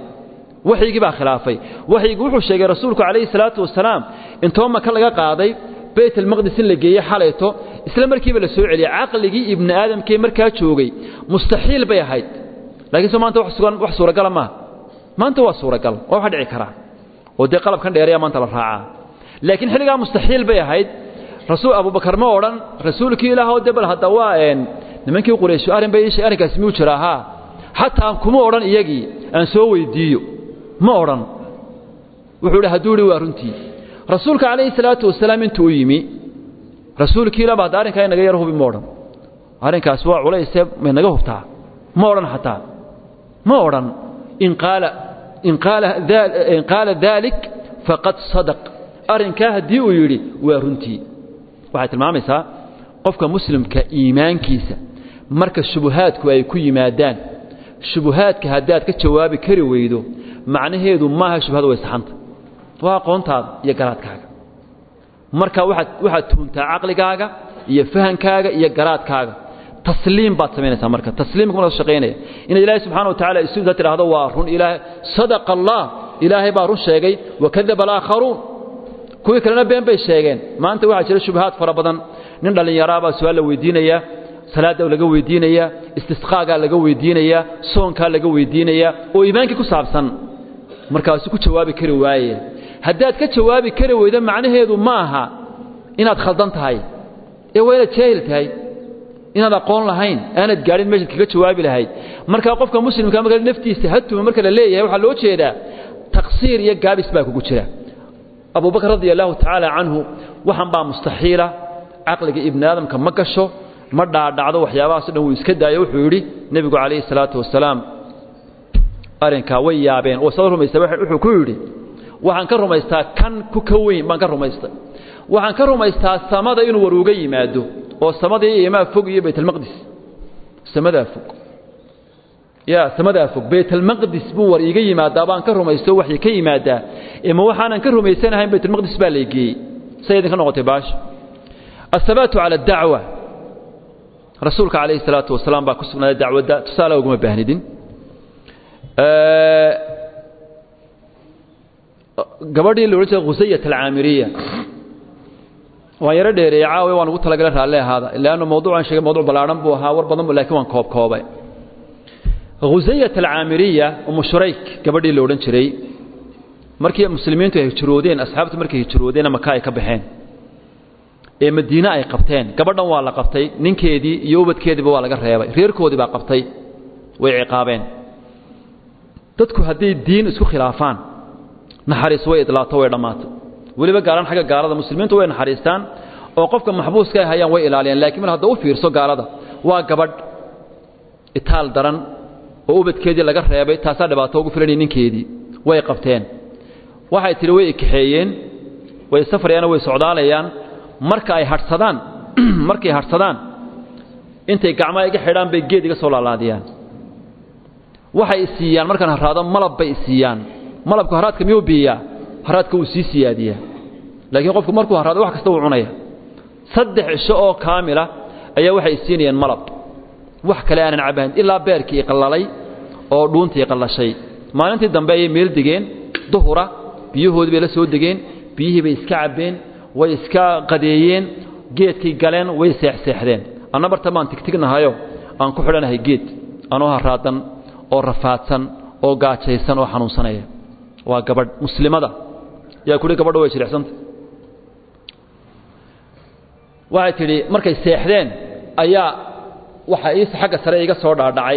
waxyigu wuxuu sheegay rasuulku calayhi salaatu wasalaam intoo maka laga qaaday bayt al-maqdis in la geeyay xalayto isla markiiba la soo celiyay caqligii ibn aadamkee markaa joogay mustaxiil bay ahayd laakiin maanta wax suuragal ma maanta waa suuragal oo waxa dhici kara oo de qalabkan dheereeya maanta la raacaa laakiin xiliga mustaxiil bay ahayd rasuul abubakar ma oran rasuulkii ilaahay oo debal hada waa nimankii quraysh arrinkaas miyuu jiraaha hatta kuma oran iyagii aan soo weydiiyo ma oran wuxuu yidhi hadduu yidhi waa runtii rasuulka calayhi salaatu wasalaam intuu yimi rasuulkii ilaahay baa arrinkaa inaga yar hubi ma oran arrinkaas waa culays ma naga hubtaa ما أورن حتى ما أورن إن قال ذلك فقد صدق أرن كهدي ويري ورنتي واحد المعامسة قفك مسلم كإيمان كيسة مركز شبهات كوي كي مادان شبهات كهدات كجواب كرويدو معنى هيدو ما هي شبهات ويستحنت واقعون تاد يقرات كاغا مركز واحد تونتا عقل كاغا يفهم كاغا يقرات كاغا تسليم بات سمينيسا marka tasliimku ma shaqeynay in ilaahay subhanahu wa ta'ala isuu tiraahdo waa run ilaahay sadaqa allah ilaahay baa run sheegay wa kadaba al-akharun kuwii kalena been bay sheegeen maanta waxa jira shubhaad fara badan nin dhalinyaro baa su'aal la weydiinaya salaada laga weydiinaya istisqaaga laga weydiinaya soonka laga weydiinaya oo iimaanka ku saabsan markaas ku jawaabi kari waaye haddaad ka jawaabi kari weydo macnaheedu maaha inaad khaldan tahay ee wayna jaahil tahay inaad aqoon lahayn aanad gaarin meesha kaga jawaabi lahayd marka qofka muslimka marka naftiisa hadtuma marka la leeyahay waxa loo jeedaa taqsiir iyo gaabis baa kugu jira Abu Bakr radiyallahu ta'ala anhu waxan baa mustaxiila aqliga ibn aadamka ma gasho ma dhaadhacdo waxyaabahaas dhan uu iska daayo wuxuu yiri nabigu kaleey salaatu wasalaam arinka way yaabeen oo soo rumaystay wuxuu ku yiri waxaan ka rumaystaa kan ku ka weyn baan ka rumaystaa waxaan ka rumaystaa samada inuu waruuga yimaado oo samadii iimaa fog iyo bayt al-maqdis samada fog bayt al-maqdis buu war iiga yimaada baan ka rumaysto waxay ka yimaada ima waxaan ka rumaysanahay bayt al-maqdis baa leeyay sayidka noqotay baash asabatu ala ad-da'wa rasuulka kaleey salaatu wasalaam baa ku sugnaa dacwada tusaale ugu ma baahnidin gabadhii loo jeedo Qusayat al-Aamiriya ويرى ديري عاوي وانا قلت لك لها هذا لأنه موضوع شيء موضوع بلارن بوها وربضن لكن وان كوبي غزية العامرية أم شريك قبل اللي ودن شري مركي مسلمين تهجرودين أصحابته مركي يهجرودين مكاي كبحين مدينة أي قبتين قبل نوالا قبتي نين كيدي يوبد كيدي بوالا قريبا غير كودي با قبتي وعقابين تدكو هدي الدين اسكو خلافان نحرس ويد لا طوي دمات waliba gaaran xaga gaalada muslimiintu way naxariistaan oo qofka maxbuuska ah hayaan way ilaaliyaan laakiin mar haddii uu fiirso gaalada waa gabadh itaal daran oo ubadkeedii laga reebay taasa dhibaato ugu filan ninkeedii way qabteen waxay tiri way kaxeeyeen way safarayaan way socdaalayaan marka ay harsadaan intay gacmaha iga xidhaan bay geed iga soo laalaadiyaan waxay siiyaan markaan haraado malab bay siiyaan malabku haraadka miyuu biiyaa haraadka uu sii siyaadiyaa laakiin qofku markuu haraado wax kasta uu cunaya saddex cisho oo kaamila ayaa waxay siinayeen malab wax kale aanan cabayn ilaa beerkii qallalay oo dhuuntii qallashay maalintii dambe ay meel digeen duhura biyahoodii bay la soo degeen biyihii bay iska cabeen way iska qadeeyeen geedkii galeen way seexseexdeen anna bartamaan tigtignahayo aan ku xidhanahay geed anoo haraadan oo rafaadsan oo gaajaysan oo xanuunsanaya waa gabadh muslimada yaa kuli gabadha way jirecsanta waxay tidhi markay seexdeen ayaa waxa iisa xagga sare iga soo dhaadhacay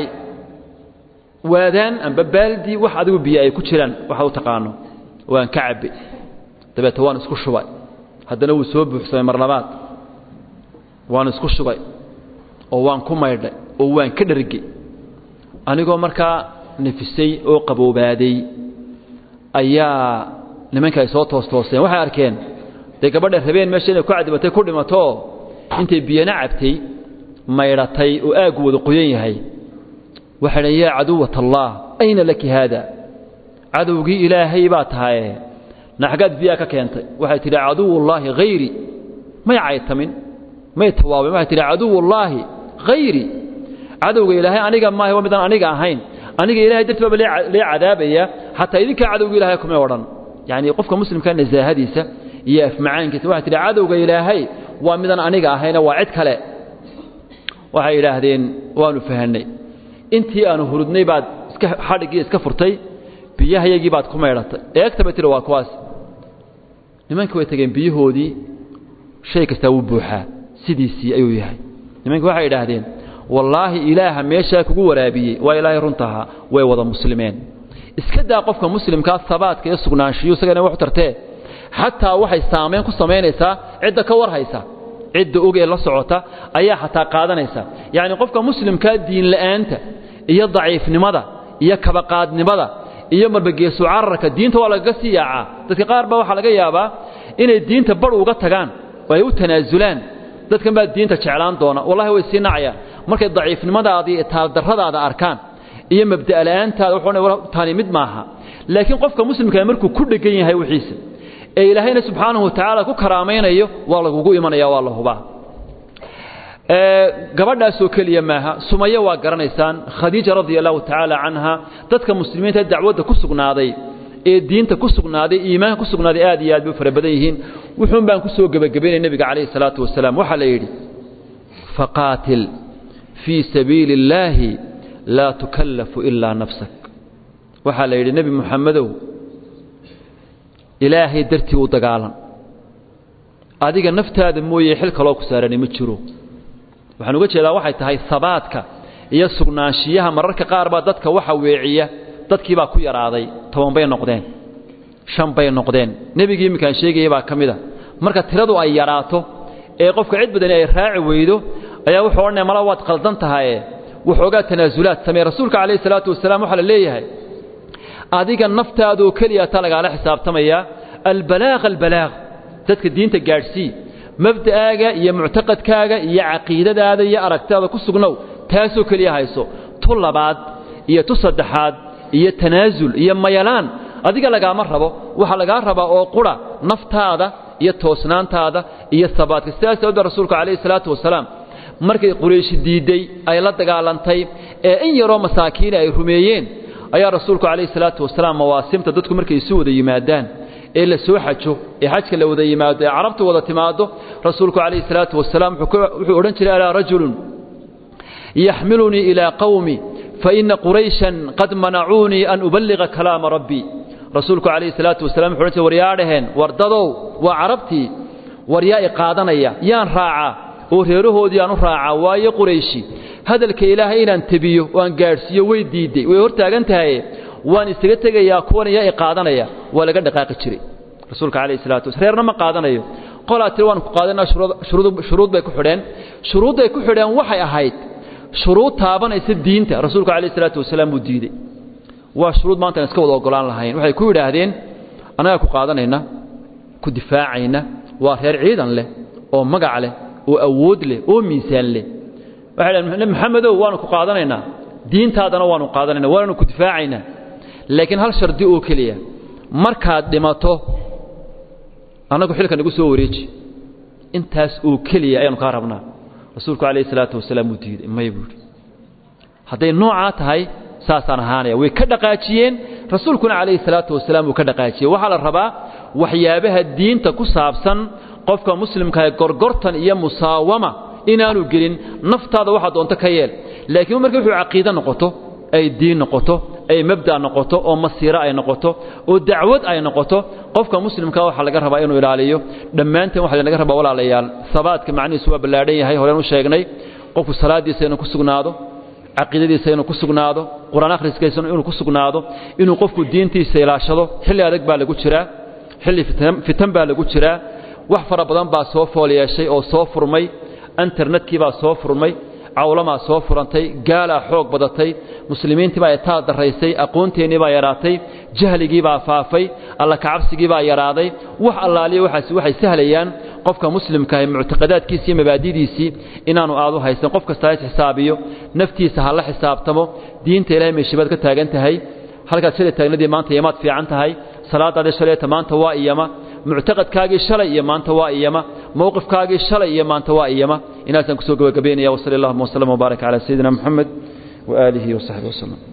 waadaan amba baaldi wax adigu biyo ay ku jiraan waxa u taqaano waan ka cabbi dabeeta waan isku shubay haddana wuu soo buuxsamay mar labaad waan isku shubay oo waan ku maydhay oo waan ka dhargay anigoo markaa nafisay oo qaboobaaday ayaa nimanka ay soo toostooseen waxay arkeen dee gabadha rabeen meesha inay ku cadibatay ku dhimato intay biyana cabtay maydhatay oo aagu wada qoyan yahay waxay yaa caduwat allah ayna laki hada cadowgii ilaahay baa tahay naxgad biya ka keentay waxay tiri caduwullaahi ghayri ma yacaytamin ma tawaabay waxay tiri caduwullaahi ghayri cadowga ilaahay aniga ma aha midaan aniga ahayn aniga ilaahay dadba leey cadaabaya hatta idinka cadowga ilaahay kuma wadan yaani qofka muslimka nazaahadiisa iyo afmacaankiisa waxay tiri cadowga ilaahay waa midaan aniga ahayna waa cid kale waxay ilaahdeen waanu fahanay intii aanu hurudnay baad iska xadhigii iska furtay biyahayagii baad ku meedhatay eegtaba tiri waa kuwaas nimanka way tageen biyahoodii shay kasta wuu buuxaa sidiisii ayuu yahay nimanka waxay idhaahdeen wallaahi ilaaha meeshaa kugu waraabiyey waa ilaahay runtaha way wada muslimeen iska daa qofka muslimkaa sabaadka iyo sugnaanshiyo isagana wax tartee xataa waxay saameyn ku samaynaysaa cidda ka war haysa cidda ogee la socota ayaa xataa qaadanaysa yacni qofka muslimkaa diin la'aanta iyo daciifnimada iyo kabaqaadnimada iyo marbageesu cararka diinta waa lagaga sii yaacaa dadka qaar baa waxaa laga yaabaa inay diinta badh uga tagaan oo ay u tanaasulaan dadkan baa diinta jeclaan doona wallahi way sii nacayaan markay daciifnimadaada iyo taaldarradaada arkaan iyo mabda' la'aantaada wuxuu taani mid maaha laakiin qofka muslimka markuu ku dhegan yahay wixiisa ee ilaahayna subxaanahu watacaala ku karaamaynayo waa lagugu imanaya waa la hubaa gabadhaasoo keliya maaha sumaya waa garanaysaan khadiija radiallahu tacaala canha dadka muslimiinta dacwadda ku sugnaaday ee diinta ku sugnaaday iimaanka ku sugnaaday aad iyo aad bay fara badan yihiin wuxuun baan ku soo gebagabaynay nebiga calayhi salaatu wasalaam waxaa la yidhi faqaatil fii sabiili illaahi laa tukallafu ilaa nafsak waxaa la yidhi nebi muxamedow ilaahay dartii u dagaalan adiga naftaada mooye xil kaloo ku saarani ma jiro waxaan uga jeedaa waxay tahay sabaadka iyo sugnaanshiyaha mararka qaar baa dadka waxa weeciya dadkii baa ku yaraaday 10 bay noqdeen 5 bay noqdeen nebigii iminkaan sheegayay baa ka mida marka tiradu ay yaraato ee qofka cid badan ay raaci weydo ayaa wuxuu ornay mala waad qaldan tahay wuxuugaa tanaasulaad samee rasuulka calayhi salaatu wasalaam waxa la leeyahay adiga naftaadu kaliya ta lagaala xisaabtamaya albalaaq dadka diinta gaadhsii mabda'aaga iyo muctaqadkaaga iyo caqiidadaada iyo aragtaada ku sugnow taasoo kaliya hayso tu labaad iyo tu saddexaad iyo tanaasul iyo mayalaan adiga lagaama rabo waxa lagaa rabaa oo qura naftaada iyo toosnaantaada iyo sabaadka sidaas oo rasuulka calayhi salaatu wasalaam markay quraysh diiday ay la dagaalantay ee in yaroo masaakiin ay rumeeyeen ayaa rasuulku calayhi salaatu wasalaam mawaasimta dadku markay isu wada yimaadaan ee la soo xajo ee xajka la wada yimaado ee carabtu wada timaado rasuulku calayhi salaatu wasalaam wuxuu odhan jiray alaa rajulun yaxmilunii ilaa qawmi faina qurayshan qad manacuunii an uballiga kalaama rabbii rasuulku calayhi salaatu wasalaam wuxuu odhan jiray waryaadhaheen wardadow waa carabtii waryaa i qaadanaya yaan raacaa oo reerahoodii aan u raacaa waayo qurayshi hadalka ilaahay inaan tabiyo oo aan gaadhsiiyo way diiday way hortaagan tahay waan isaga tegayaa kuwan yaa i qaadanaya waa laga dhaqaaqi jiray rasuulka calayhi salaatu wasalaam reerna ma qaadanayo qolaa tiri waan ku qaadanaa shuruud bay ku xidheen shuruudday ku xidheen waxay ahayd shuruud taabanaysa diinta rasuulka calayhi salaatu wasalaam uu diiday waa shuruud maanta aan iska wada ogolaan lahayn waxay ku yidhaahdeen anaga ku qaadanayna ku difaacayna waa reer ciidan leh oo magac leh oo awood leh oo miisaan leh waxay yidhahdeen maxamedow waanu ku qaadanaynaa diintaadana waanu qaadanaynaa waanu ku difaacaynaa laakiin hal shardi oo keliya markaad dhimato annagu xilka nagu soo wareeji intaas oo kaliya ayaan ka rabnaa rasuulku kaleey salaatu wasalaam uu diiday may buuri haday nooca tahay saasaan ahaanaya way ka dhaqaajiyeen rasuulkuna kaleey salaatu wasalaam uu ka dhaqaajiyay waxa la rabaa waxyaabaha diinta ku saabsan qofka muslimka ee gorgortan iyo musaawama inaanu gelin naftaada waxa doonto ka yeel laakiin markii wuxuu aqeeda noqoto ay diin noqoto ay mabda noqoto oo masiira ay noqoto oo dacwad ay noqoto qofka muslimka waxa laga rabaa inuu ilaaliyo dhamaanteen waxa laga rabaa walaalayaal sabaadka macnihiisu waa ballaadan yahay horeen u sheegnay qofku salaadiisa inuu ku sugnaado aqeedadiisa inuu ku sugnaado quraan akhriskiisa inuu ku sugnaado inuu qofku diintiisa ilaashado xilli adag baa lagu jiraa xilli fitan baa lagu jiraa wax fara badan baa soo fooliyeeshay oo soo furmay internetkii baa soo furmay cawlama soo furantay gaala xoog badatay muslimiintii baa taa daraysay aqoonteeni baa yaraatay jahligii baa faafay alla ka cabsigii baa yaraaday wax allaaliyo waxay sahlayaan qofka muslimka ah mu'taqadaadkiisa iyo mabaadidiisa inaanu aadu haysan qof kasta ay xisaabiyo naftiisa hal la xisaabtamo diinta ilaahay meeshibad ka taagan tahay halkaas sida taagnadii maanta yamaad fiican tahay salaadaada shaleeta maanta waa iyama mu'taqadkaagii shalay iyo maanta waa iyama mowqifkaagii shalay iyo maanta waa iyama inaasan ku soo gabagabeynaya wa sallallahu wa sallam wa baraka ala sayidina muhammad wa alihi wa sahbihi wa sallam